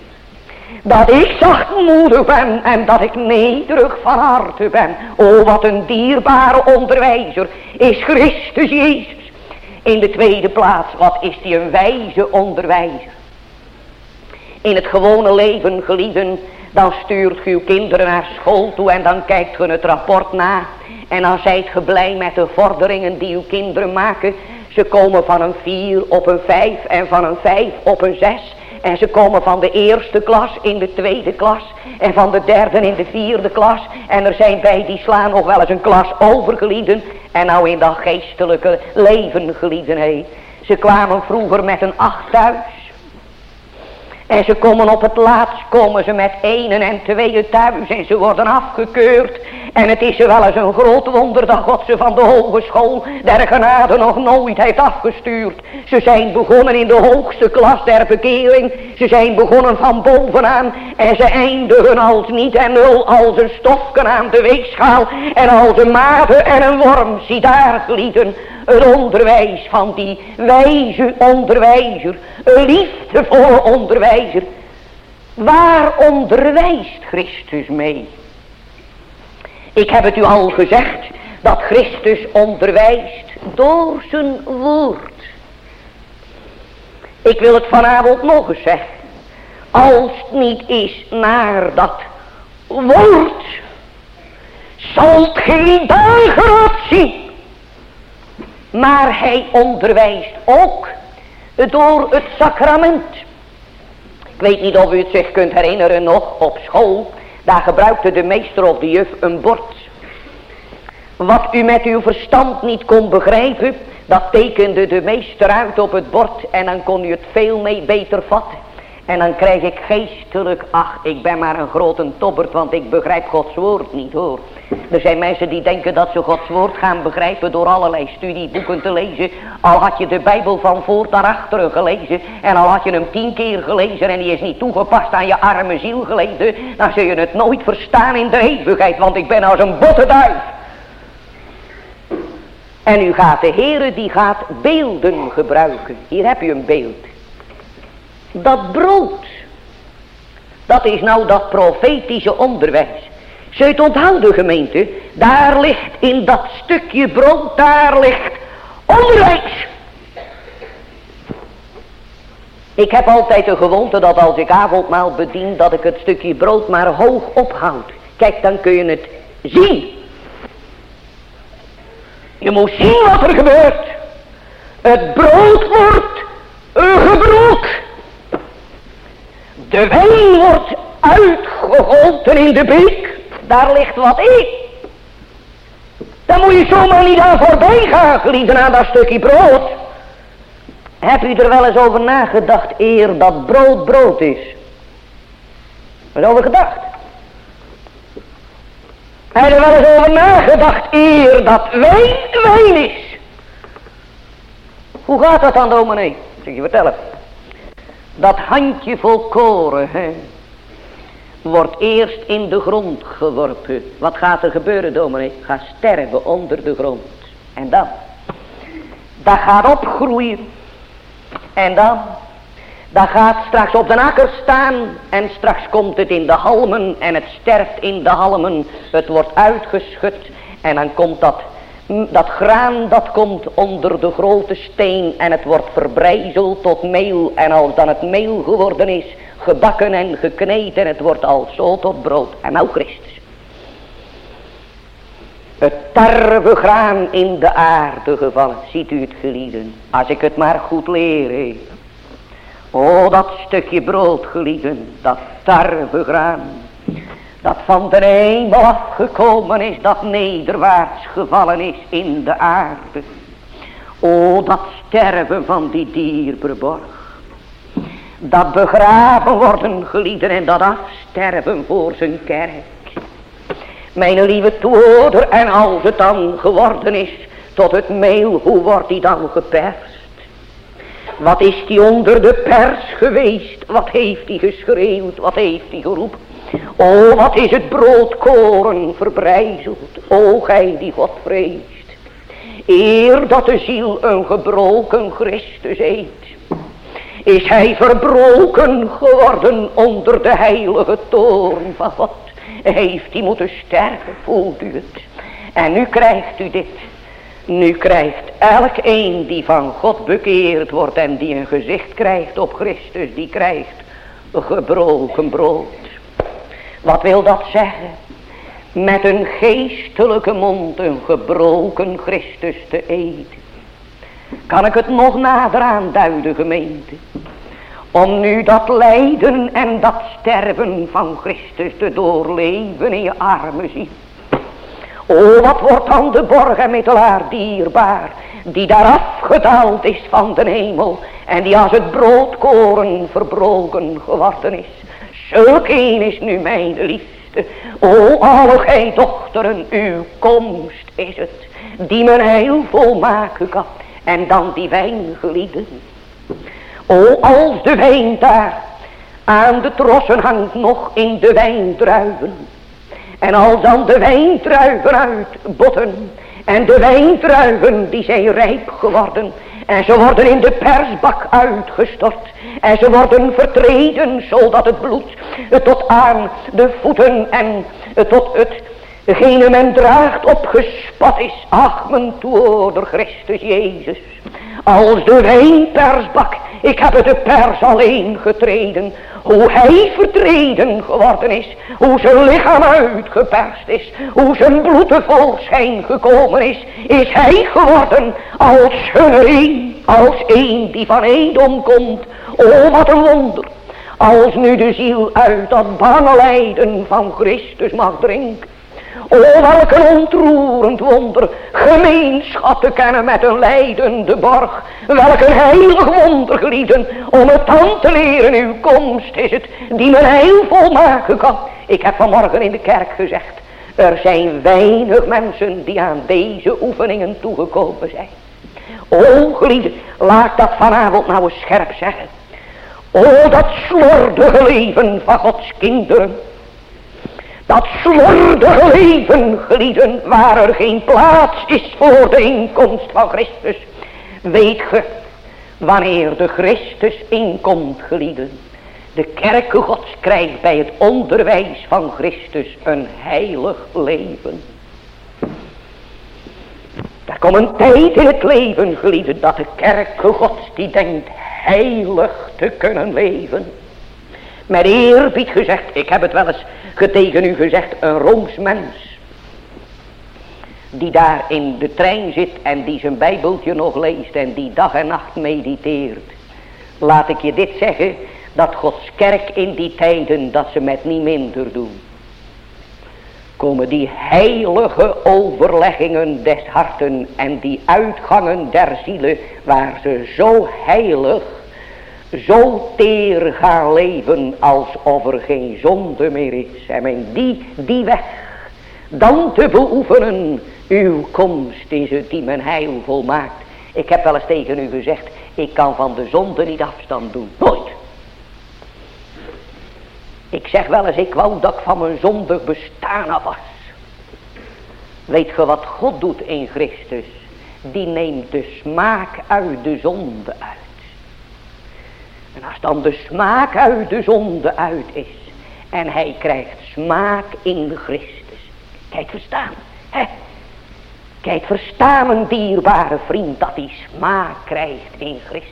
dat ik zachtmoedig ben en dat ik nederig van harte ben. O, wat een dierbare onderwijzer is Christus Jezus. In de tweede plaats, wat is die een wijze onderwijzer? In het gewone leven, geliefden, dan stuurt u uw kinderen naar school toe en dan kijkt u het rapport na. En dan zijt ge blij met de vorderingen die uw kinderen maken. Ze komen van een 4 op een 5 en van een 5 op een 6. En ze komen van de eerste klas in de tweede klas. En van de derde in de vierde klas. En er zijn bij die slaan nog wel eens een klas overgelieden. En nou in dat geestelijke leven gelieden heet. Ze kwamen vroeger met een 8 thuis. En ze komen op het laatst, komen ze met 1 en 2 thuis en ze worden afgekeurd. En het is wel eens een groot wonder dat God ze van de hogeschool der genade nog nooit heeft afgestuurd. Ze zijn begonnen in de hoogste klas der bekering. Ze zijn begonnen van bovenaan en ze eindigen als niet en nul, als een stofken aan de weegschaal. En als een maden en een worm, zie daar glieden. Het onderwijs van die wijze onderwijzer, een liefdevolle onderwijzer. Waar onderwijst Christus mee? Ik heb het u al gezegd, dat Christus onderwijst door zijn woord. Ik wil het vanavond nog eens zeggen. Als het niet is naar dat woord, zal het geen dageraad zien. Maar hij onderwijst ook door het sacrament. Ik weet niet of u het zich kunt herinneren nog op school. Daar gebruikte de meester of de juf een bord. Wat u met uw verstand niet kon begrijpen, dat tekende de meester uit op het bord. En dan kon u het veel mee beter vatten. En dan krijg ik geestelijk, ach, ik ben maar een grote tobbert, want ik begrijp Gods woord niet, hoor. Er zijn mensen die denken dat ze Gods woord gaan begrijpen door allerlei studieboeken te lezen. Al had je de Bijbel van voor naar achteren gelezen en al had je hem 10 keer gelezen en die is niet toegepast aan je arme ziel gelezen, dan zul je het nooit verstaan in de eeuwigheid, want ik ben als een botte duif. En nu gaat de Heere, die gaat beelden gebruiken. Hier heb je een beeld. Dat brood, dat is nou dat profetische onderwijs. Zul je het onthouden, gemeente? Daar ligt in dat stukje brood, daar ligt onderwijs. Ik heb altijd de gewoonte dat als ik avondmaal bedien, dat ik het stukje brood maar hoog ophoud. Kijk, dan kun je het zien. Je moet zien wat er gebeurt. Het brood wordt gebroken. De wijn wordt uitgegoten in de beek. Daar ligt wat in. Daar moet je zomaar niet aan voorbij gaan, geliefden, aan dat stukje brood. Heb u er wel eens over nagedacht eer dat brood brood is? Heb je over gedacht? Heb je er wel eens over nagedacht eer dat wijn wijn is? Hoe gaat dat dan, dominee? Zeg je vertellen. Dat handje vol koren, wordt eerst in de grond geworpen. Wat gaat er gebeuren, dominee? Gaat sterven onder de grond. En dan? Dat gaat opgroeien. En dan? Dat gaat straks op de akker staan. En straks komt het in de halmen. En het sterft in de halmen. Het wordt uitgeschud. En dan komt dat graan, dat komt onder de grote steen en het wordt verbrijzeld tot meel. En als dan het meel geworden is, gebakken en gekneed en het wordt al zo tot brood. En nou Christus. Het tarwegraan in de aarde gevallen. Ziet u het, gelieden? Als ik het maar goed leer. O, dat stukje brood, gelieden. Dat tarwegraan. Dat van de hemel afgekomen is, dat nederwaarts gevallen is in de aarde. O, dat sterven van die dierbare borg. Dat begraven worden, gelieden, en dat afsterven voor zijn kerk. Mijn lieve toorder, en als het dan geworden is tot het meel, hoe wordt die dan geperst? Wat is die onder de pers geweest? Wat heeft die geschreeuwd? Wat heeft die geroepen? O, wat is het broodkoren verbrijzeld, o gij die God vreest. Eer dat de ziel een gebroken Christus eet, is hij verbroken geworden onder de heilige toorn van God. Heeft hij moeten sterven, voelt u het. En nu krijgt u dit. Nu krijgt elk een die van God bekeerd wordt en die een gezicht krijgt op Christus, die krijgt gebroken brood. Wat wil dat zeggen? Met een geestelijke mond een gebroken Christus te eten. Kan ik het nog nader aanduiden, gemeente? Om nu dat lijden en dat sterven van Christus te doorleven in je arme ziel. O, wat wordt dan de borgenmiddelaar dierbaar, die daar afgedaald is van de hemel, en die als het broodkoren verbroken geworden is. Zulk een is nu mijn liefde. O, alle gij dochteren, uw komst is het, die mijn heil volmaken kan, en dan die wijngelieden. O, als de wijn daar aan de trossen hangt nog in de wijndruiven, en als dan de wijndruiven uitbotten, en de wijndruiven die zijn rijp geworden, en ze worden in de persbak uitgestort, en ze worden vertreden, zodat het bloed tot aan de voeten en tot hetgene men draagt opgespat is. Ach, mijn toorder Christus Jezus, als de wijnpersbak, ik heb het de pers alleen getreden, hoe hij vertreden geworden is, hoe zijn lichaam uitgeperst is, hoe zijn bloed tevoorschijn gekomen is hij geworden als als een die van Edom komt. O, wat een wonder, als nu de ziel uit dat bange lijden van Christus mag drinken. O, welk een ontroerend wonder, gemeenschap te kennen met een lijdende borg. Welk een heilig wonder, gelieden, om het dan te leren, uw komst is het, die mijn heil volmaken kan. Ik heb vanmorgen in de kerk gezegd, er zijn weinig mensen die aan deze oefeningen toegekomen zijn. O, gelieden, laat dat vanavond nou eens scherp zeggen. O, dat slordige leven van Gods kinderen. Dat slordige leven, gelieden, waar er geen plaats is voor de inkomst van Christus. Weet ge, wanneer de Christus inkomt, gelieden, de kerk Gods krijgt bij het onderwijs van Christus een heilig leven. Er komt een tijd in het leven, gelieden, dat de kerk Gods die denkt heilig te kunnen leven. Met eerbied gezegd, ik heb het wel eens tegen u gezegd, een Rooms mens die daar in de trein zit en die zijn bijbeltje nog leest en die dag en nacht mediteert. Laat ik je dit zeggen, dat Gods kerk in die tijden, dat ze met niet minder doen. Komen die heilige overleggingen des harten en die uitgangen der zielen, waar ze zo heilig, zo teer gaan leven, alsof er geen zonde meer is. En men die weg dan te beoefenen, uw komst is het die mijn heil volmaakt. Ik heb wel eens tegen u gezegd, ik kan van de zonde niet afstand doen. Nooit. Ik zeg wel eens, ik wou dat ik van mijn zondig bestaan af was. Weet ge wat God doet in Christus? Die neemt de smaak uit de zonde uit. En als dan de smaak uit de zonde uit is, en hij krijgt smaak in Christus. Kijk, verstaan. Hè? Kijk, verstaan, een dierbare vriend, dat hij smaak krijgt in Christus.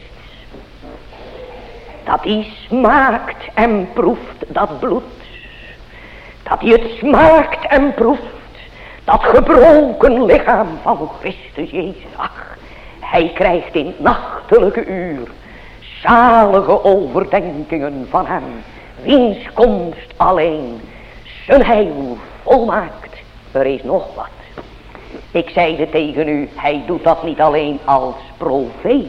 Dat hij smaakt en proeft dat bloed. Dat hij het smaakt en proeft. Dat gebroken lichaam van Christus Jezus. Ach, hij krijgt in het nachtelijke uur zalige overdenkingen van hem, wiens komst alleen zijn heil volmaakt. Er is nog wat. Ik zeide tegen u, hij doet dat niet alleen als profeet.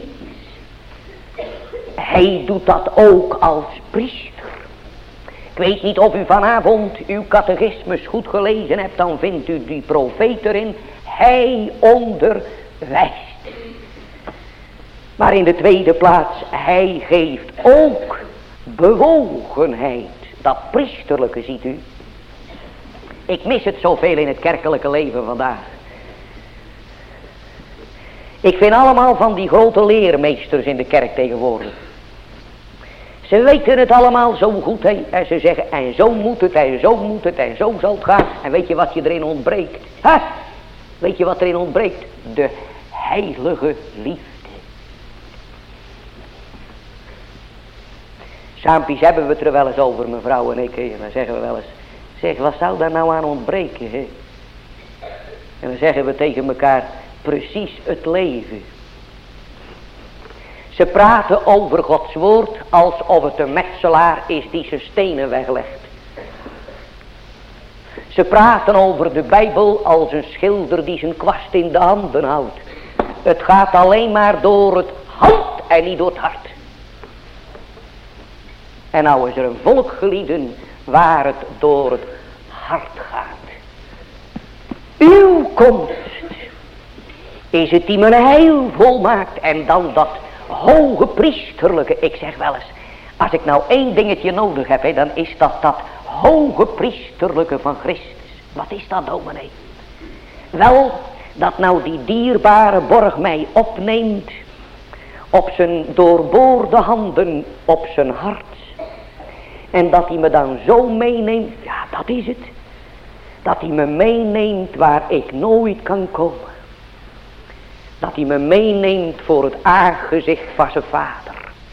Hij doet dat ook als priester. Ik weet niet of u vanavond uw catechismus goed gelezen hebt, dan vindt u die profeet erin. Hij onderwijst. Maar in de tweede plaats, hij geeft ook bewogenheid. Dat priesterlijke, ziet u. Ik mis het zoveel in het kerkelijke leven vandaag. Ik vind allemaal van die grote leermeesters in de kerk tegenwoordig. Ze weten het allemaal zo goed, hè? En ze zeggen, en zo moet het, en zo moet het, en zo zal het gaan. En weet je wat je erin ontbreekt? Ha? Weet je wat erin ontbreekt? De heilige liefde. Saampies hebben we het er wel eens over, mevrouw en ik. En dan zeggen we wel eens, zeg, wat zou daar nou aan ontbreken? Hè? En dan zeggen we tegen elkaar, precies het leven. Ze praten over Gods woord alsof het een metselaar is die zijn stenen weglegt. Ze praten over de Bijbel als een schilder die zijn kwast in de handen houdt. Het gaat alleen maar door het hart en niet door het hart. En nou is er een volk gelieden waar het door het hart gaat. Uw komst is het die mijn heil volmaakt. En dan dat hoge priesterlijke. Ik zeg wel eens, als ik nou één dingetje nodig heb, dan is dat hoge priesterlijke van Christus. Wat is dat, dominee? Wel, dat nou die dierbare borg mij opneemt op zijn doorboorde handen, op zijn hart. En dat hij me dan zo meeneemt, ja, dat is het. Dat hij me meeneemt waar ik nooit kan komen. Dat hij me meeneemt voor het aangezicht van zijn vader.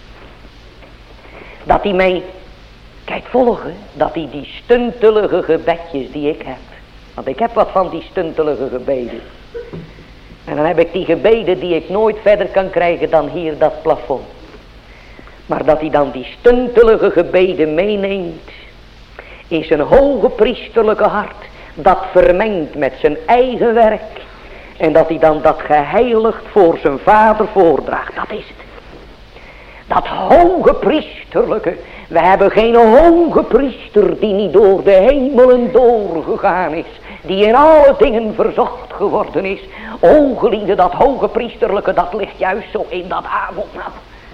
Dat hij mij, kijk volgen, dat hij die stuntelige gebedjes die ik heb. Want ik heb wat van die stuntelige gebeden. En dan heb ik die gebeden die ik nooit verder kan krijgen dan hier dat plafond. Maar dat hij dan die stuntelige gebeden meeneemt in zijn hoge priesterlijke hart. Dat vermengt met zijn eigen werk. En dat hij dan dat geheiligd voor zijn vader voordraagt. Dat is het. Dat hoge priesterlijke. We hebben geen hoge priester die niet door de hemelen doorgegaan is. Die in alle dingen verzocht geworden is. O geliefde, dat hoge priesterlijke, dat ligt juist zo in dat avondmaal.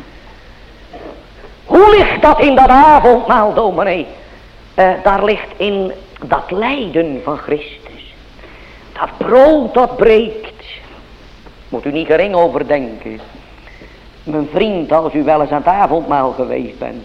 Hoe ligt dat in dat avondmaal, dominee? Daar ligt in dat lijden van Christus. Dat brood dat breekt. Moet u niet gering over denken. Mijn vriend, als u wel eens aan het avondmaal geweest bent.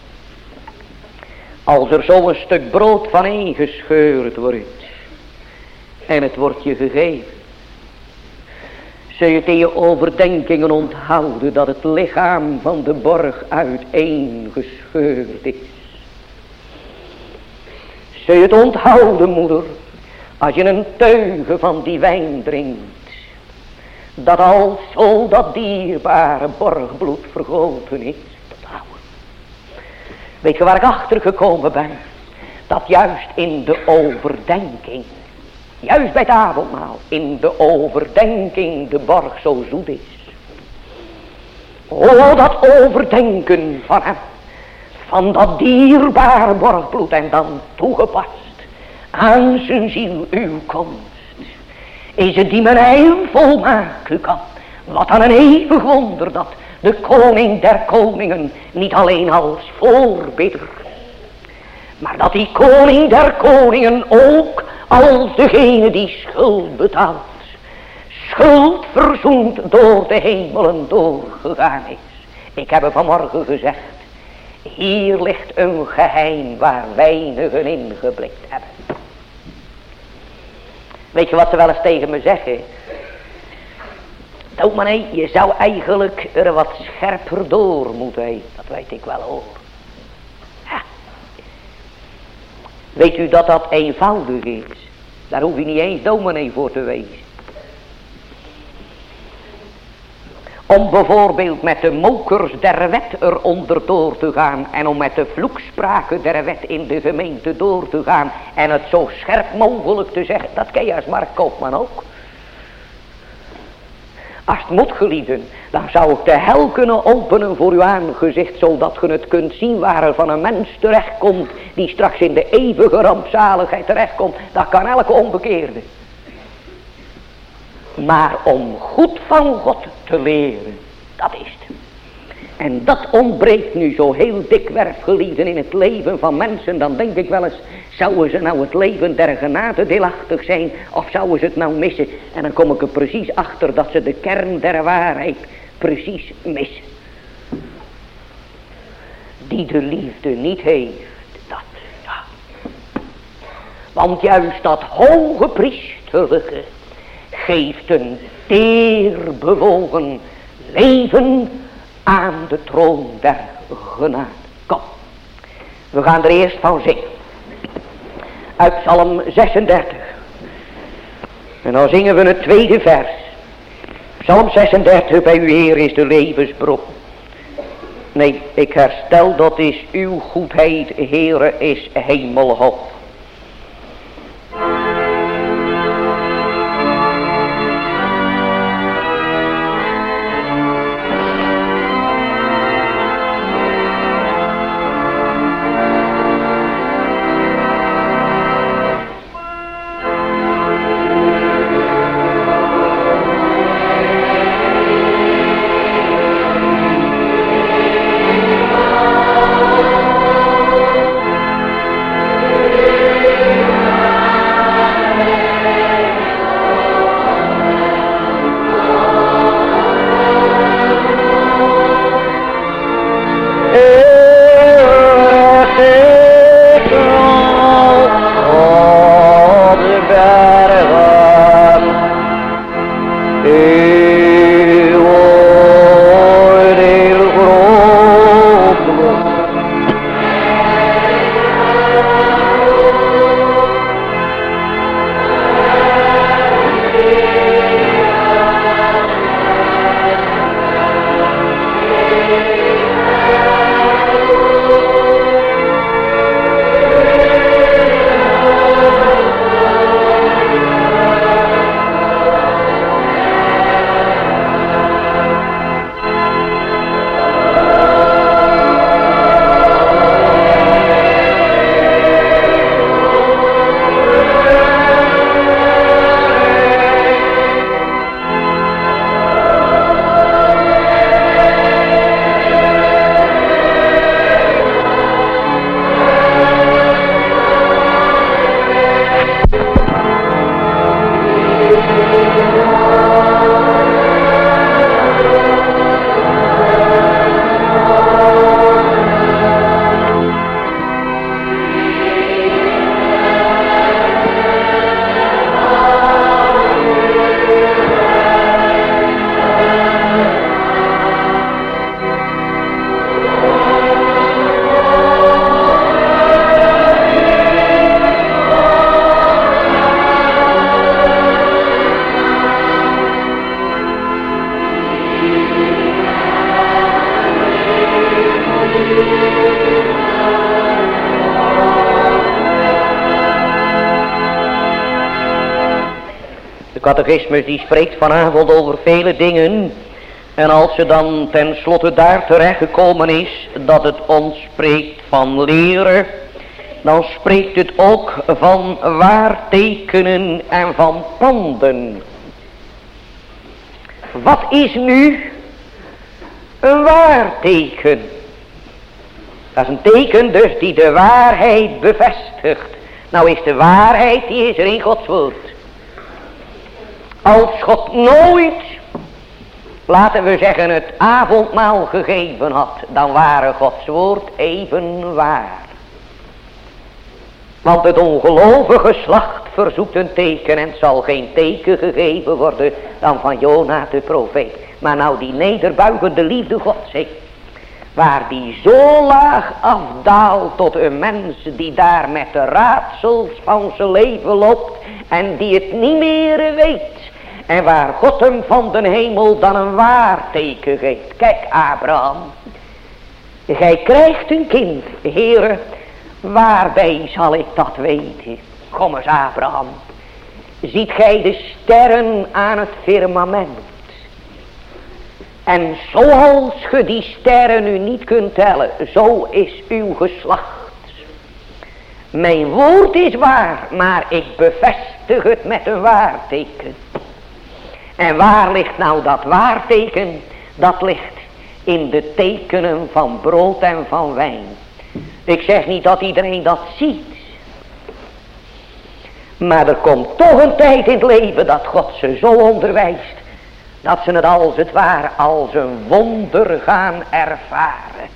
Als er zo een stuk brood van ingescheurd wordt. En het wordt je gegeven. Zul je het in je overdenkingen onthouden dat het lichaam van de borg uiteengescheurd is. Zul je het onthouden, moeder, als je een teuge van die wijn drinkt. Dat al zo dat dierbare borgbloed vergoten is. Weet je waar ik achter gekomen ben? Dat juist in de overdenking, juist bij het avondmaal, in de overdenking de borg zo zoet is. O, dat overdenken van hem, van dat dierbare borgbloed en dan toegepast aan zijn ziel uw komst. Is het die mijn heil volmaken kan. Wat aan een eeuwig wonder dat de koning der koningen niet alleen als voorbidder, maar dat die koning der koningen ook als degene die schuld betaalt, schuld verzoend door de hemelen doorgegaan is. Ik heb er vanmorgen gezegd, hier ligt een geheim waar weinigen in geblikt hebben. Weet je wat ze wel eens tegen me zeggen? Dominee, je zou eigenlijk er wat scherper door moeten heen. Dat weet ik wel hoor. Ja. Weet u dat dat eenvoudig is? Daar hoef je niet eens dominee voor te wezen. Om bijvoorbeeld met de mokers der wet eronder door te gaan. En om met de vloekspraken der wet in de gemeente door te gaan. En het zo scherp mogelijk te zeggen. Dat ken je als marktkoopman ook. Als het moet gelieden, dan zou ik de hel kunnen openen voor uw aangezicht. Zodat je het kunt zien waar er van een mens terechtkomt. Die straks in de eeuwige rampzaligheid terechtkomt. Dat kan elke onbekeerde. Maar om goed van God te leren, dat is het. En dat ontbreekt nu zo heel dikwerf gelieden in het leven van mensen. Dan denk ik wel eens, zouden ze nou het leven der genade deelachtig zijn? Of zouden ze het nou missen? En dan kom ik er precies achter dat ze de kern der waarheid precies missen. Die de liefde niet heeft, dat, ja. Want juist dat hoge priesterlijke geeft een teerbewogen leven aan de troon der genade. Kom, we gaan er eerst van zingen. Uit Psalm 36. En dan zingen we het tweede vers. Psalm 36, bij uw Heer is de levensbron. Nee, ik herstel, dat is uw goedheid, Heere, is hemelhoog. bergen, uw oordeel groot wordt. De catechismus die spreekt vanavond over vele dingen. En als ze dan tenslotte daar terechtgekomen is dat het ons spreekt van leren, dan spreekt het ook van waartekenen en van panden. Wat is nu een waarteken? Dat is een teken dus die de waarheid bevestigt. Nou is de waarheid, die is er in Gods woord. Als God nooit, laten we zeggen, het avondmaal gegeven had, dan waren Gods woord even waar. Want het ongelovige geslacht verzoekt een teken en het zal geen teken gegeven worden dan van Jona de profeet. Maar nou die nederbuigende liefde Gods, waar die zo laag afdaalt tot een mens die daar met de raadsels van zijn leven loopt en die het niet meer weet. En waar God hem van de hemel dan een waarteken geeft. Kijk Abraham, gij krijgt een kind, Heere, waarbij zal ik dat weten? Kom eens Abraham, ziet gij de sterren aan het firmament? En zoals ge die sterren u niet kunt tellen, zo is uw geslacht. Mijn woord is waar, maar ik bevestig het met een waarteken. En waar ligt nou dat waarteken? Dat ligt in de tekenen van brood en van wijn. Ik zeg niet dat iedereen dat ziet. Maar er komt toch een tijd in het leven dat God ze zo onderwijst, dat ze het als het ware als een wonder gaan ervaren.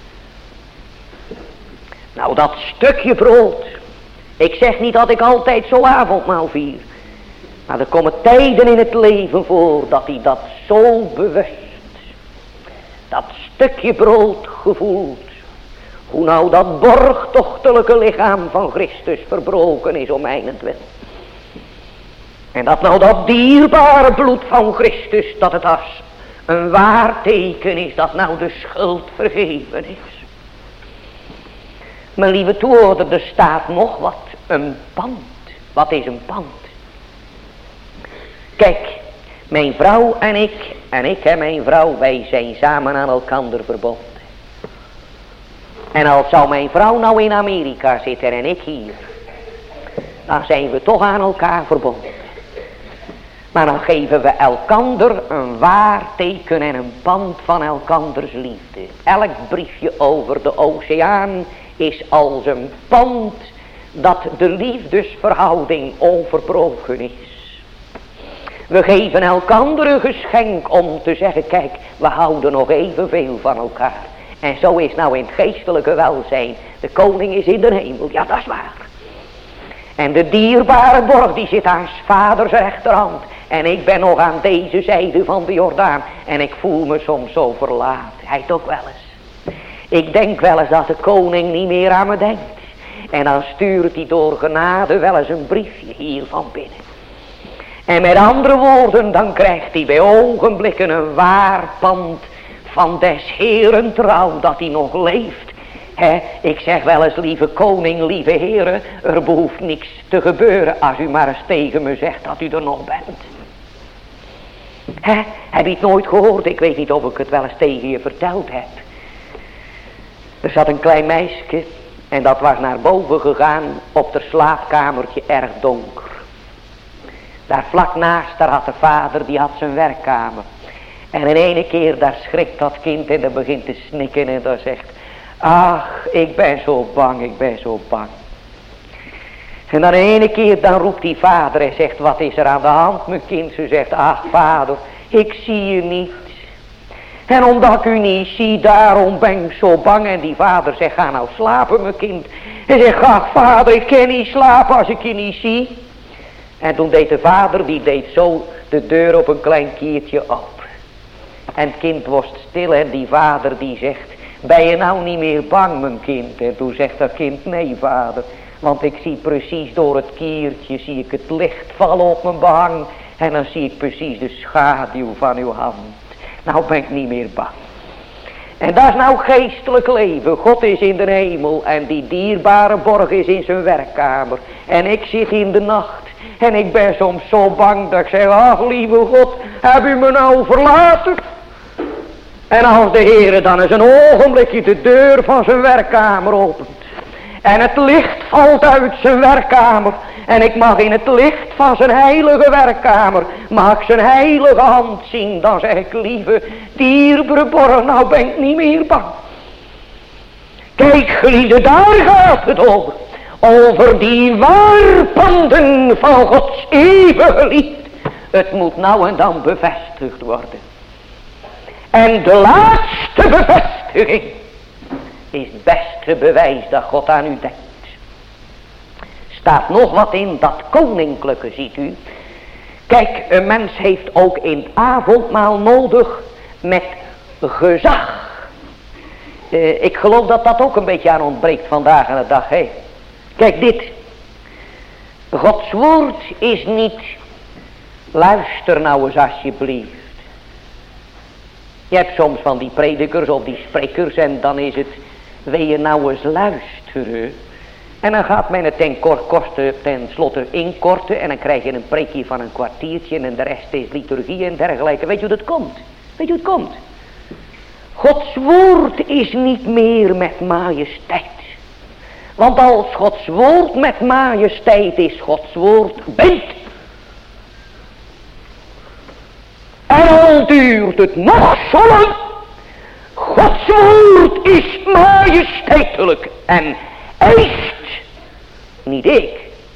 Nou dat stukje brood. Ik zeg niet dat ik altijd zo avondmaal vier. Maar er komen tijden in het leven voor dat hij dat zo bewust, dat stukje brood gevoelt. Hoe nou dat borgtochtelijke lichaam van Christus verbroken is om mijnentwil. En dat nou dat dierbare bloed van Christus, dat het als een waarteken is, dat nou de schuld vergeven is. Mijn lieve toehoorder, er staat nog wat, een pand. Wat is een pand? Kijk, mijn vrouw en ik en mijn vrouw, wij zijn samen aan elkander verbonden. En als zou mijn vrouw nou in Amerika zitten en ik hier, dan zijn we toch aan elkaar verbonden. Maar dan geven we elkander een waarteken en een pand van elkanders liefde. Elk briefje over de oceaan is als een pand dat de liefdesverhouding onverbroken is. We geven elkander een geschenk om te zeggen, kijk, we houden nog evenveel van elkaar. En zo is nou in het geestelijke welzijn. De koning is in de hemel, ja dat is waar. En de dierbare borg die zit aan 's vaders rechterhand. En ik ben nog aan deze zijde van de Jordaan. En ik voel me soms zo verlaten. Hij toch wel eens. Ik denk wel eens dat de koning niet meer aan me denkt. En dan stuurt hij door genade wel eens een briefje hier van binnen. En met andere woorden, dan krijgt hij bij ogenblikken een waar pand van des Heeren trouw dat hij nog leeft. Ik zeg wel eens, lieve koning, lieve heren, er behoeft niks te gebeuren als u maar eens tegen me zegt dat u er nog bent. Heb je het nooit gehoord? Ik weet niet of ik het wel eens tegen je verteld heb. Er zat een klein meisje en dat was naar boven gegaan op haar slaapkamertje erg donker. Daar vlak naast, daar had de vader, die had zijn werkkamer. En in ene keer, daar schrikt dat kind en dat begint te snikken en dat zegt, ach, ik ben zo bang, ik ben zo bang. En dan in ene keer, dan roept die vader en zegt, wat is er aan de hand, mijn kind? Ze zegt, ach vader, ik zie je niet. En omdat ik u niet zie, daarom ben ik zo bang. En die vader zegt, ga nou slapen, mijn kind. Hij zegt, ach vader, ik kan niet slapen als ik je niet zie. En toen deed de vader, die deed zo de deur op een klein kiertje open. En het kind was stil en die vader die zegt, ben je nou niet meer bang, mijn kind? En toen zegt dat kind, nee vader, want ik zie precies door het kiertje, zie ik het licht vallen op mijn behang. En dan zie ik precies de schaduw van uw hand. Nou ben ik niet meer bang. En dat is nou geestelijk leven. God is in de hemel en die dierbare borg is in zijn werkkamer. En ik zit in de nacht. En ik ben soms zo bang dat ik zeg, ach lieve God, heb u me nou verlaten? En als de Heere dan eens een ogenblikje de deur van zijn werkkamer opent. En het licht valt uit zijn werkkamer. En ik mag in het licht van zijn heilige werkkamer, mag ik zijn heilige hand zien. Dan zeg ik, lieve dierbare borg, nou ben ik niet meer bang. Kijk geliefde, daar gaat het over. Over die waarpanden van Gods eeuwige liefde. Het moet nou en dan bevestigd worden. En de laatste bevestiging is het beste bewijs dat God aan u denkt. Staat nog wat in dat koninklijke, ziet u. Kijk, een mens heeft ook in het avondmaal nodig met gezag. Ik geloof dat dat ook een beetje aan ontbreekt vandaag aan de dag. Kijk dit. Gods woord is niet, luister nou eens alsjeblieft. Je hebt soms van die predikers of die sprekers en dan is het, wil je nou eens luisteren. En dan gaat men het ten slotte inkorten en dan krijg je een preekje van een kwartiertje en de rest is liturgie en dergelijke. Weet je hoe dat komt? Weet je hoe het komt? Gods woord is niet meer met majesteit. Want als Gods woord met majesteit is, Gods woord bent. En al duurt het nog zo lang, Gods woord is majesteitelijk en eist, niet ik.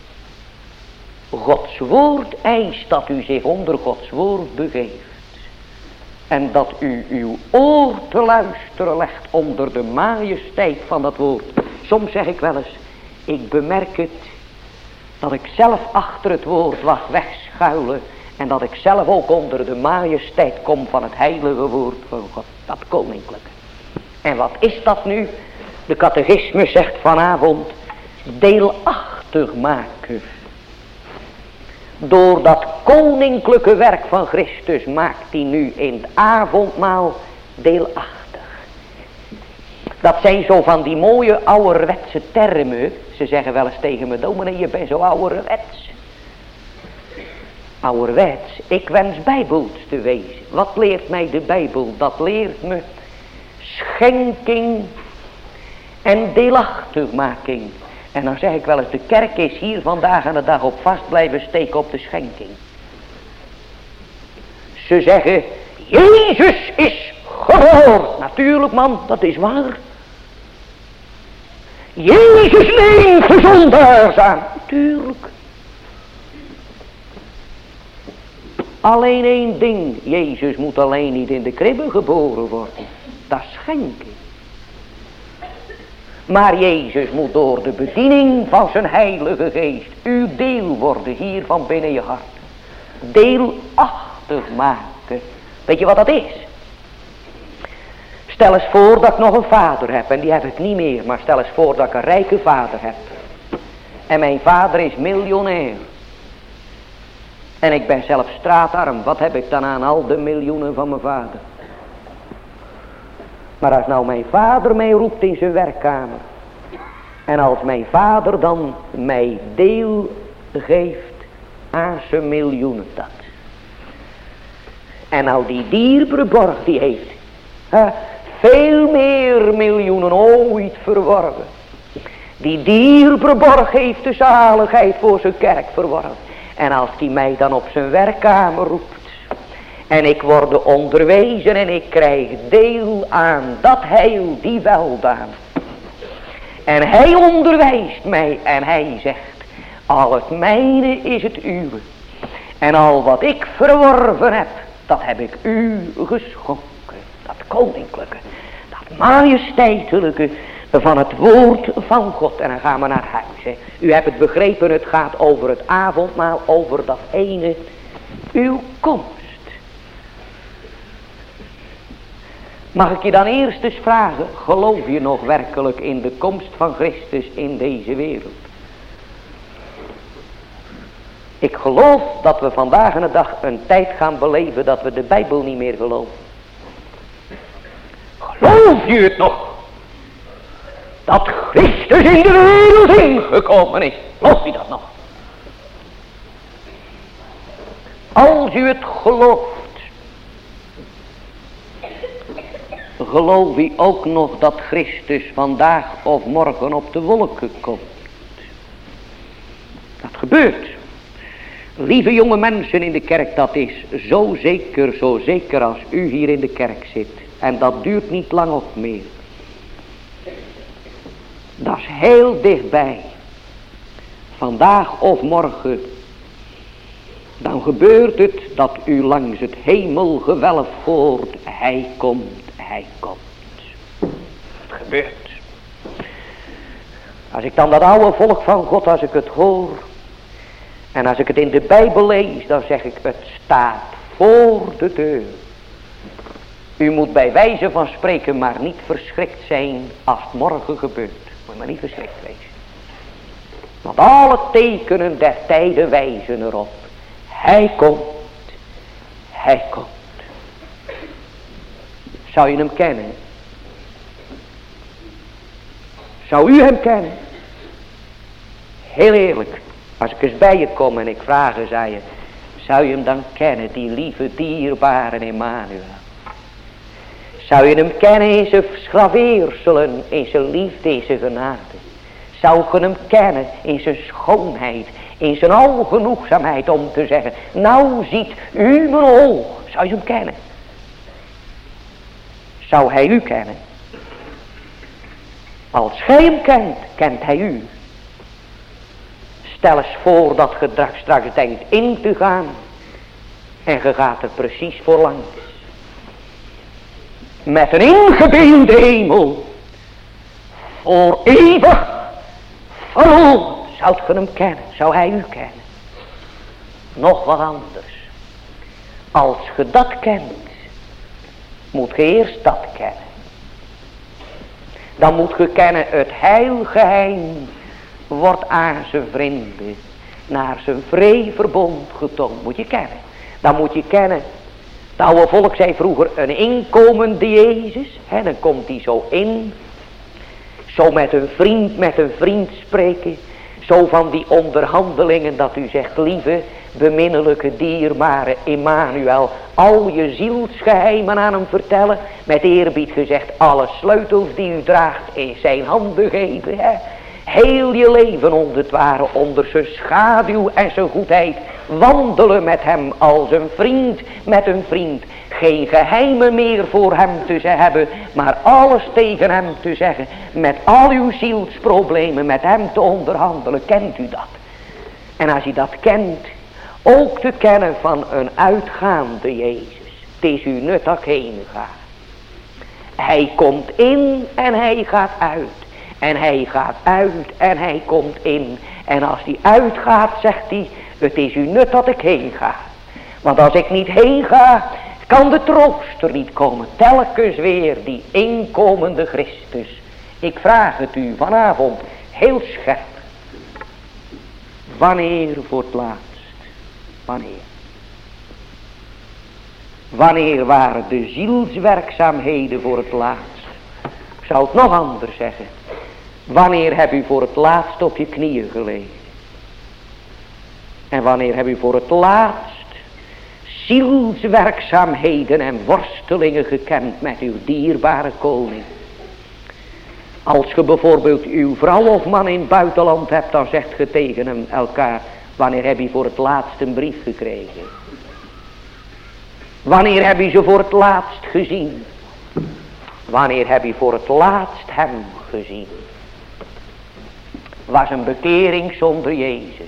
Gods woord eist dat u zich onder Gods woord begeeft. En dat u uw oor te luisteren legt onder de majesteit van dat woord. Soms zeg ik wel eens, ik bemerk het, dat ik zelf achter het woord was wegschuilen. En dat ik zelf ook onder de majesteit kom van het heilige woord van God, dat koninklijke. En wat is dat nu? De catechismus zegt vanavond, deelachtig maken. Door dat koninklijke werk van Christus maakt hij nu in het avondmaal deelachtig. Dat zijn zo van die mooie ouderwetse termen. Ze zeggen wel eens tegen me, dominee, je bent zo ouderwets. Ouderwets, ik wens bijbels te wezen. Wat leert mij de Bijbel? Dat leert me schenking en deelachtigmaking. En dan zeg ik wel eens, de kerk is hier vandaag aan de dag op vast blijven steken op de schenking. Ze zeggen, Jezus is geboren. Natuurlijk man, dat is waar. Jezus neemt de zondaars aan. Natuurlijk. Alleen één ding, Jezus moet alleen niet in de kribbe geboren worden. Dat is schenking. Maar Jezus moet door de bediening van zijn heilige geest uw deel worden hier van binnen je hart. Deelachtig maken. Weet je wat dat is? Stel eens voor dat ik nog een vader heb en die heb ik niet meer. Maar stel eens voor dat ik een rijke vader heb. En mijn vader is miljonair. En ik ben zelf straatarm. Wat heb ik dan aan al de miljoenen van mijn vader? Maar als nou mijn vader mij roept in zijn werkkamer. En als mijn vader dan mij deel geeft aan zijn miljoenen dat. En nou die dierbare borg die heeft. Veel meer miljoenen ooit verworven. Die dierbare borg heeft de zaligheid voor zijn kerk verworven. En als die mij dan op zijn werkkamer roept. En ik word onderwezen en ik krijg deel aan dat heil, die weldaan. En hij onderwijst mij en hij zegt. Al het mijne is het uwe. En al wat ik verworven heb, dat heb ik u geschonken. Dat koninklijke, dat majesteitelijke van het woord van God. En dan gaan we naar huis. Hè. U hebt het begrepen, het gaat over het avondmaal, over dat ene, uw komst. Mag ik je dan eerst eens vragen, geloof je nog werkelijk in de komst van Christus in deze wereld? Ik geloof dat we vandaag en de dag een tijd gaan beleven dat we de Bijbel niet meer geloven. Geloof je het nog? Dat Christus in de wereld ingekomen is. Geloof je dat nog? Als u het gelooft. Geloof u ook nog dat Christus vandaag of morgen op de wolken komt? Dat gebeurt. Lieve jonge mensen in de kerk, dat is zo zeker als u hier in de kerk zit. En dat duurt niet lang op meer. Dat is heel dichtbij. Vandaag of morgen. Dan gebeurt het dat u langs het hemelgewelf hoort. Hij komt, hij komt. Het gebeurt. Als ik dan dat oude volk van God, als ik het hoor. En als ik het in de Bijbel lees, dan zeg ik, het staat voor de deur. U moet bij wijze van spreken maar niet verschrikt zijn als het morgen gebeurt. Moet maar niet verschrikt wezen. Want alle tekenen der tijden wijzen erop. Hij komt. Hij komt. Zou je hem kennen? Zou u hem kennen? Heel eerlijk. Als ik eens bij je kom en ik vraag eens aan je. Zou je hem dan kennen, die lieve dierbare Emmanuel? Zou je hem kennen in zijn schraveerselen, in zijn liefde, in zijn genade? Zou je hem kennen in zijn schoonheid, in zijn algenoegzaamheid om te zeggen. Nou ziet u mijn oog. Zou je hem kennen? Zou hij u kennen? Als gij hem kent, kent hij u. Stel eens voor dat je straks denkt in te gaan. En je gaat er precies voor langs. Met een ingebeelde hemel. Voor eeuwig. Voor al. Zou je hem kennen? Zou hij u kennen? Nog wat anders. Als je dat kent. Moet je eerst dat kennen. Dan moet je kennen het heilgeheim. Wordt aan zijn vrienden. Naar zijn vrij verbond getoond. Moet je kennen. Dan moet je kennen. Het oude volk zei vroeger een inkomende Jezus. Hè, dan komt hij zo in. Zo met een vriend spreken. Zo van die onderhandelingen dat u zegt, lieve, beminnelijke, dierbare Emmanuel. Al je zielsgeheimen aan hem vertellen. Met eerbied gezegd, alle sleutels die u draagt in zijn handen geven. Hè. Heel je leven onder het ware, onder zijn schaduw en zijn goedheid. Wandelen met hem als een vriend met een vriend. Geen geheimen meer voor hem te hebben, maar alles tegen hem te zeggen. Met al uw zielsproblemen met hem te onderhandelen. Kent u dat? En als u dat kent, ook te kennen van een uitgaande Jezus. Het is u nut dat ik heen ga. Hij komt in en hij gaat uit. En hij gaat uit en hij komt in. En als hij uitgaat, zegt hij, het is u nut dat ik heen ga. Want als ik niet heen ga, kan de trooster niet komen. Telkens weer die inkomende Christus. Ik vraag het u vanavond heel scherp. Wanneer voor het laatst? Wanneer? Wanneer waren de zielswerkzaamheden voor het laatst? Ik zou het nog anders zeggen. Wanneer heb u voor het laatst op je knieën gelegen? En wanneer heb u voor het laatst zielswerkzaamheden en worstelingen gekend met uw dierbare koning? Als je bijvoorbeeld uw vrouw of man in het buitenland hebt, dan zegt je tegen hem elkaar, wanneer heb je voor het laatst een brief gekregen? Wanneer heb je ze voor het laatst gezien? Wanneer heb je voor het laatst hem gezien? Was een bekering zonder Jezus.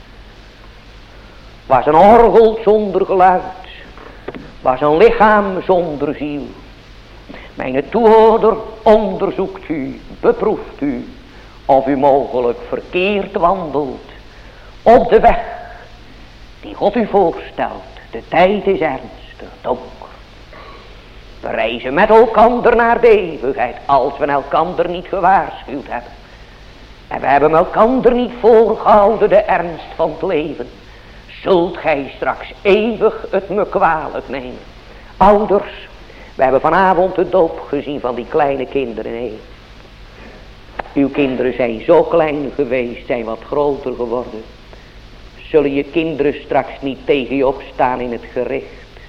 Was een orgel zonder geluid. Was een lichaam zonder ziel. Mijn toehoorder, onderzoekt u, beproeft u, of u mogelijk verkeerd wandelt op de weg die God u voorstelt. De tijd is ernstig, donker. We reizen met elkander naar de eeuwigheid, als we elkander niet gewaarschuwd hebben. En we hebben elkander niet voorgehouden de ernst van het leven. Zult gij straks eeuwig het me kwalijk nemen. Ouders, we hebben vanavond de doop gezien van die kleine kinderen. Nee. Uw kinderen zijn zo klein geweest, zijn wat groter geworden. Zullen je kinderen straks niet tegen je opstaan in het gericht?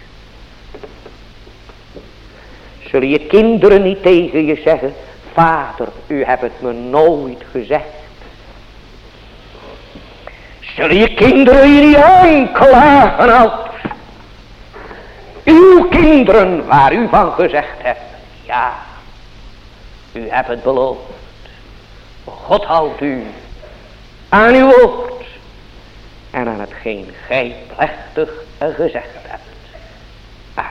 Zullen je kinderen niet tegen je zeggen, vader, u hebt het me nooit gezegd? Zullen je kinderen hier niet aanklagen, ouders? Uw kinderen waar u van gezegd hebt, ja, u hebt het beloofd. God houdt u aan uw woord en aan hetgeen gij plechtig gezegd hebt. Amen.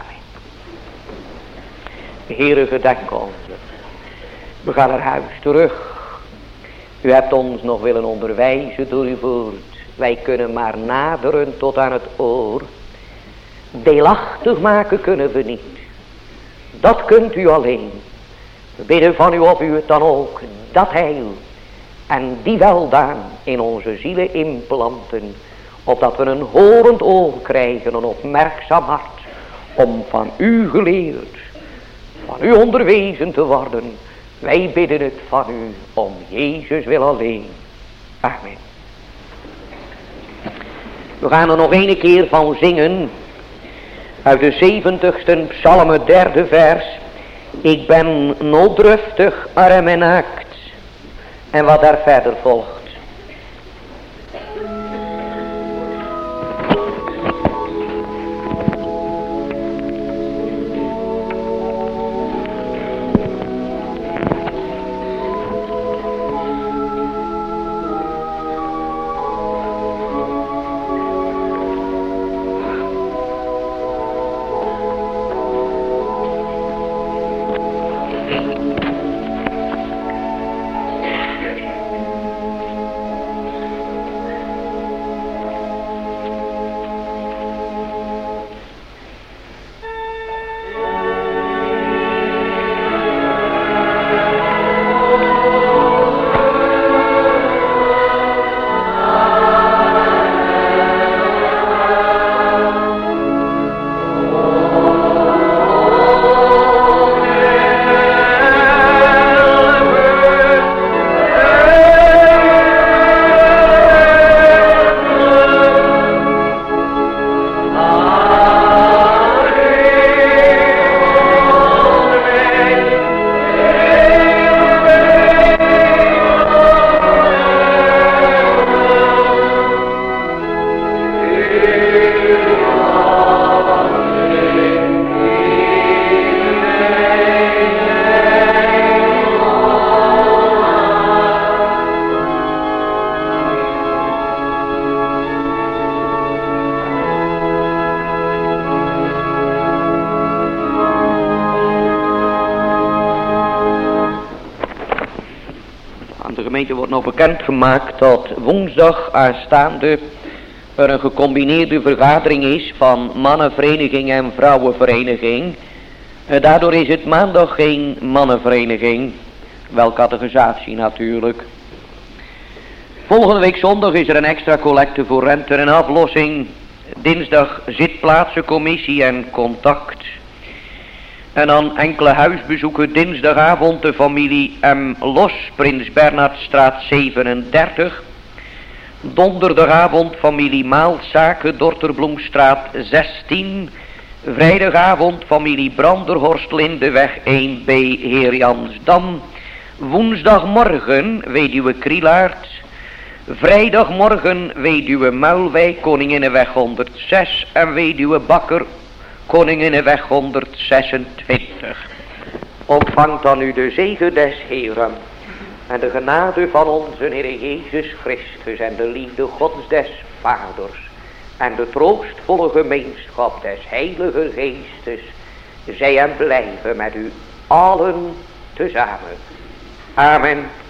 De Heere gedenk ons. We gaan naar huis terug. U hebt ons nog willen onderwijzen door uw woord. Wij kunnen maar naderen tot aan het oor. Deelachtig maken kunnen we niet. Dat kunt u alleen. We bidden van u of u het dan ook, dat heil en die weldaan in onze zielen inplanten, opdat we een horend oor krijgen, een opmerkzaam hart, om van u geleerd, van u onderwezen te worden. Wij bidden het van u, om Jezus wil alleen. Amen. We gaan er nog een keer van zingen, uit de 70ste psalm, het 3e vers. Ik ben nooddruftig, arm en naakt. En wat daar verder volgt. gemeente wordt nog bekendgemaakt dat woensdag aanstaande er een gecombineerde vergadering is van mannenvereniging en vrouwenvereniging. Daardoor is het maandag geen mannenvereniging, wel catechisatie natuurlijk. Volgende week zondag is er een extra collecte voor rente en aflossing. Dinsdag zitplaatsencommissie en contact. En dan enkele huisbezoeken. Dinsdagavond de familie M. Los, Prins Bernhardstraat 37. Donderdagavond familie Maalzaken, Dorterbloemstraat 16. Vrijdagavond familie Branderhorst, Lindeweg 1B, Heer Jansdam. Woensdagmorgen weduwe Krielaert. Vrijdagmorgen weduwe Muilwijk, Koninginnenweg 106 en weduwe Bakker, Koninginnenweg 126. Ontvangt dan u de zegen des Heeren en de genade van onze Heer Jezus Christus en de liefde Gods des Vaders en de troostvolle gemeenschap des Heilige Geestes zij en blijven met u allen tezamen. Amen.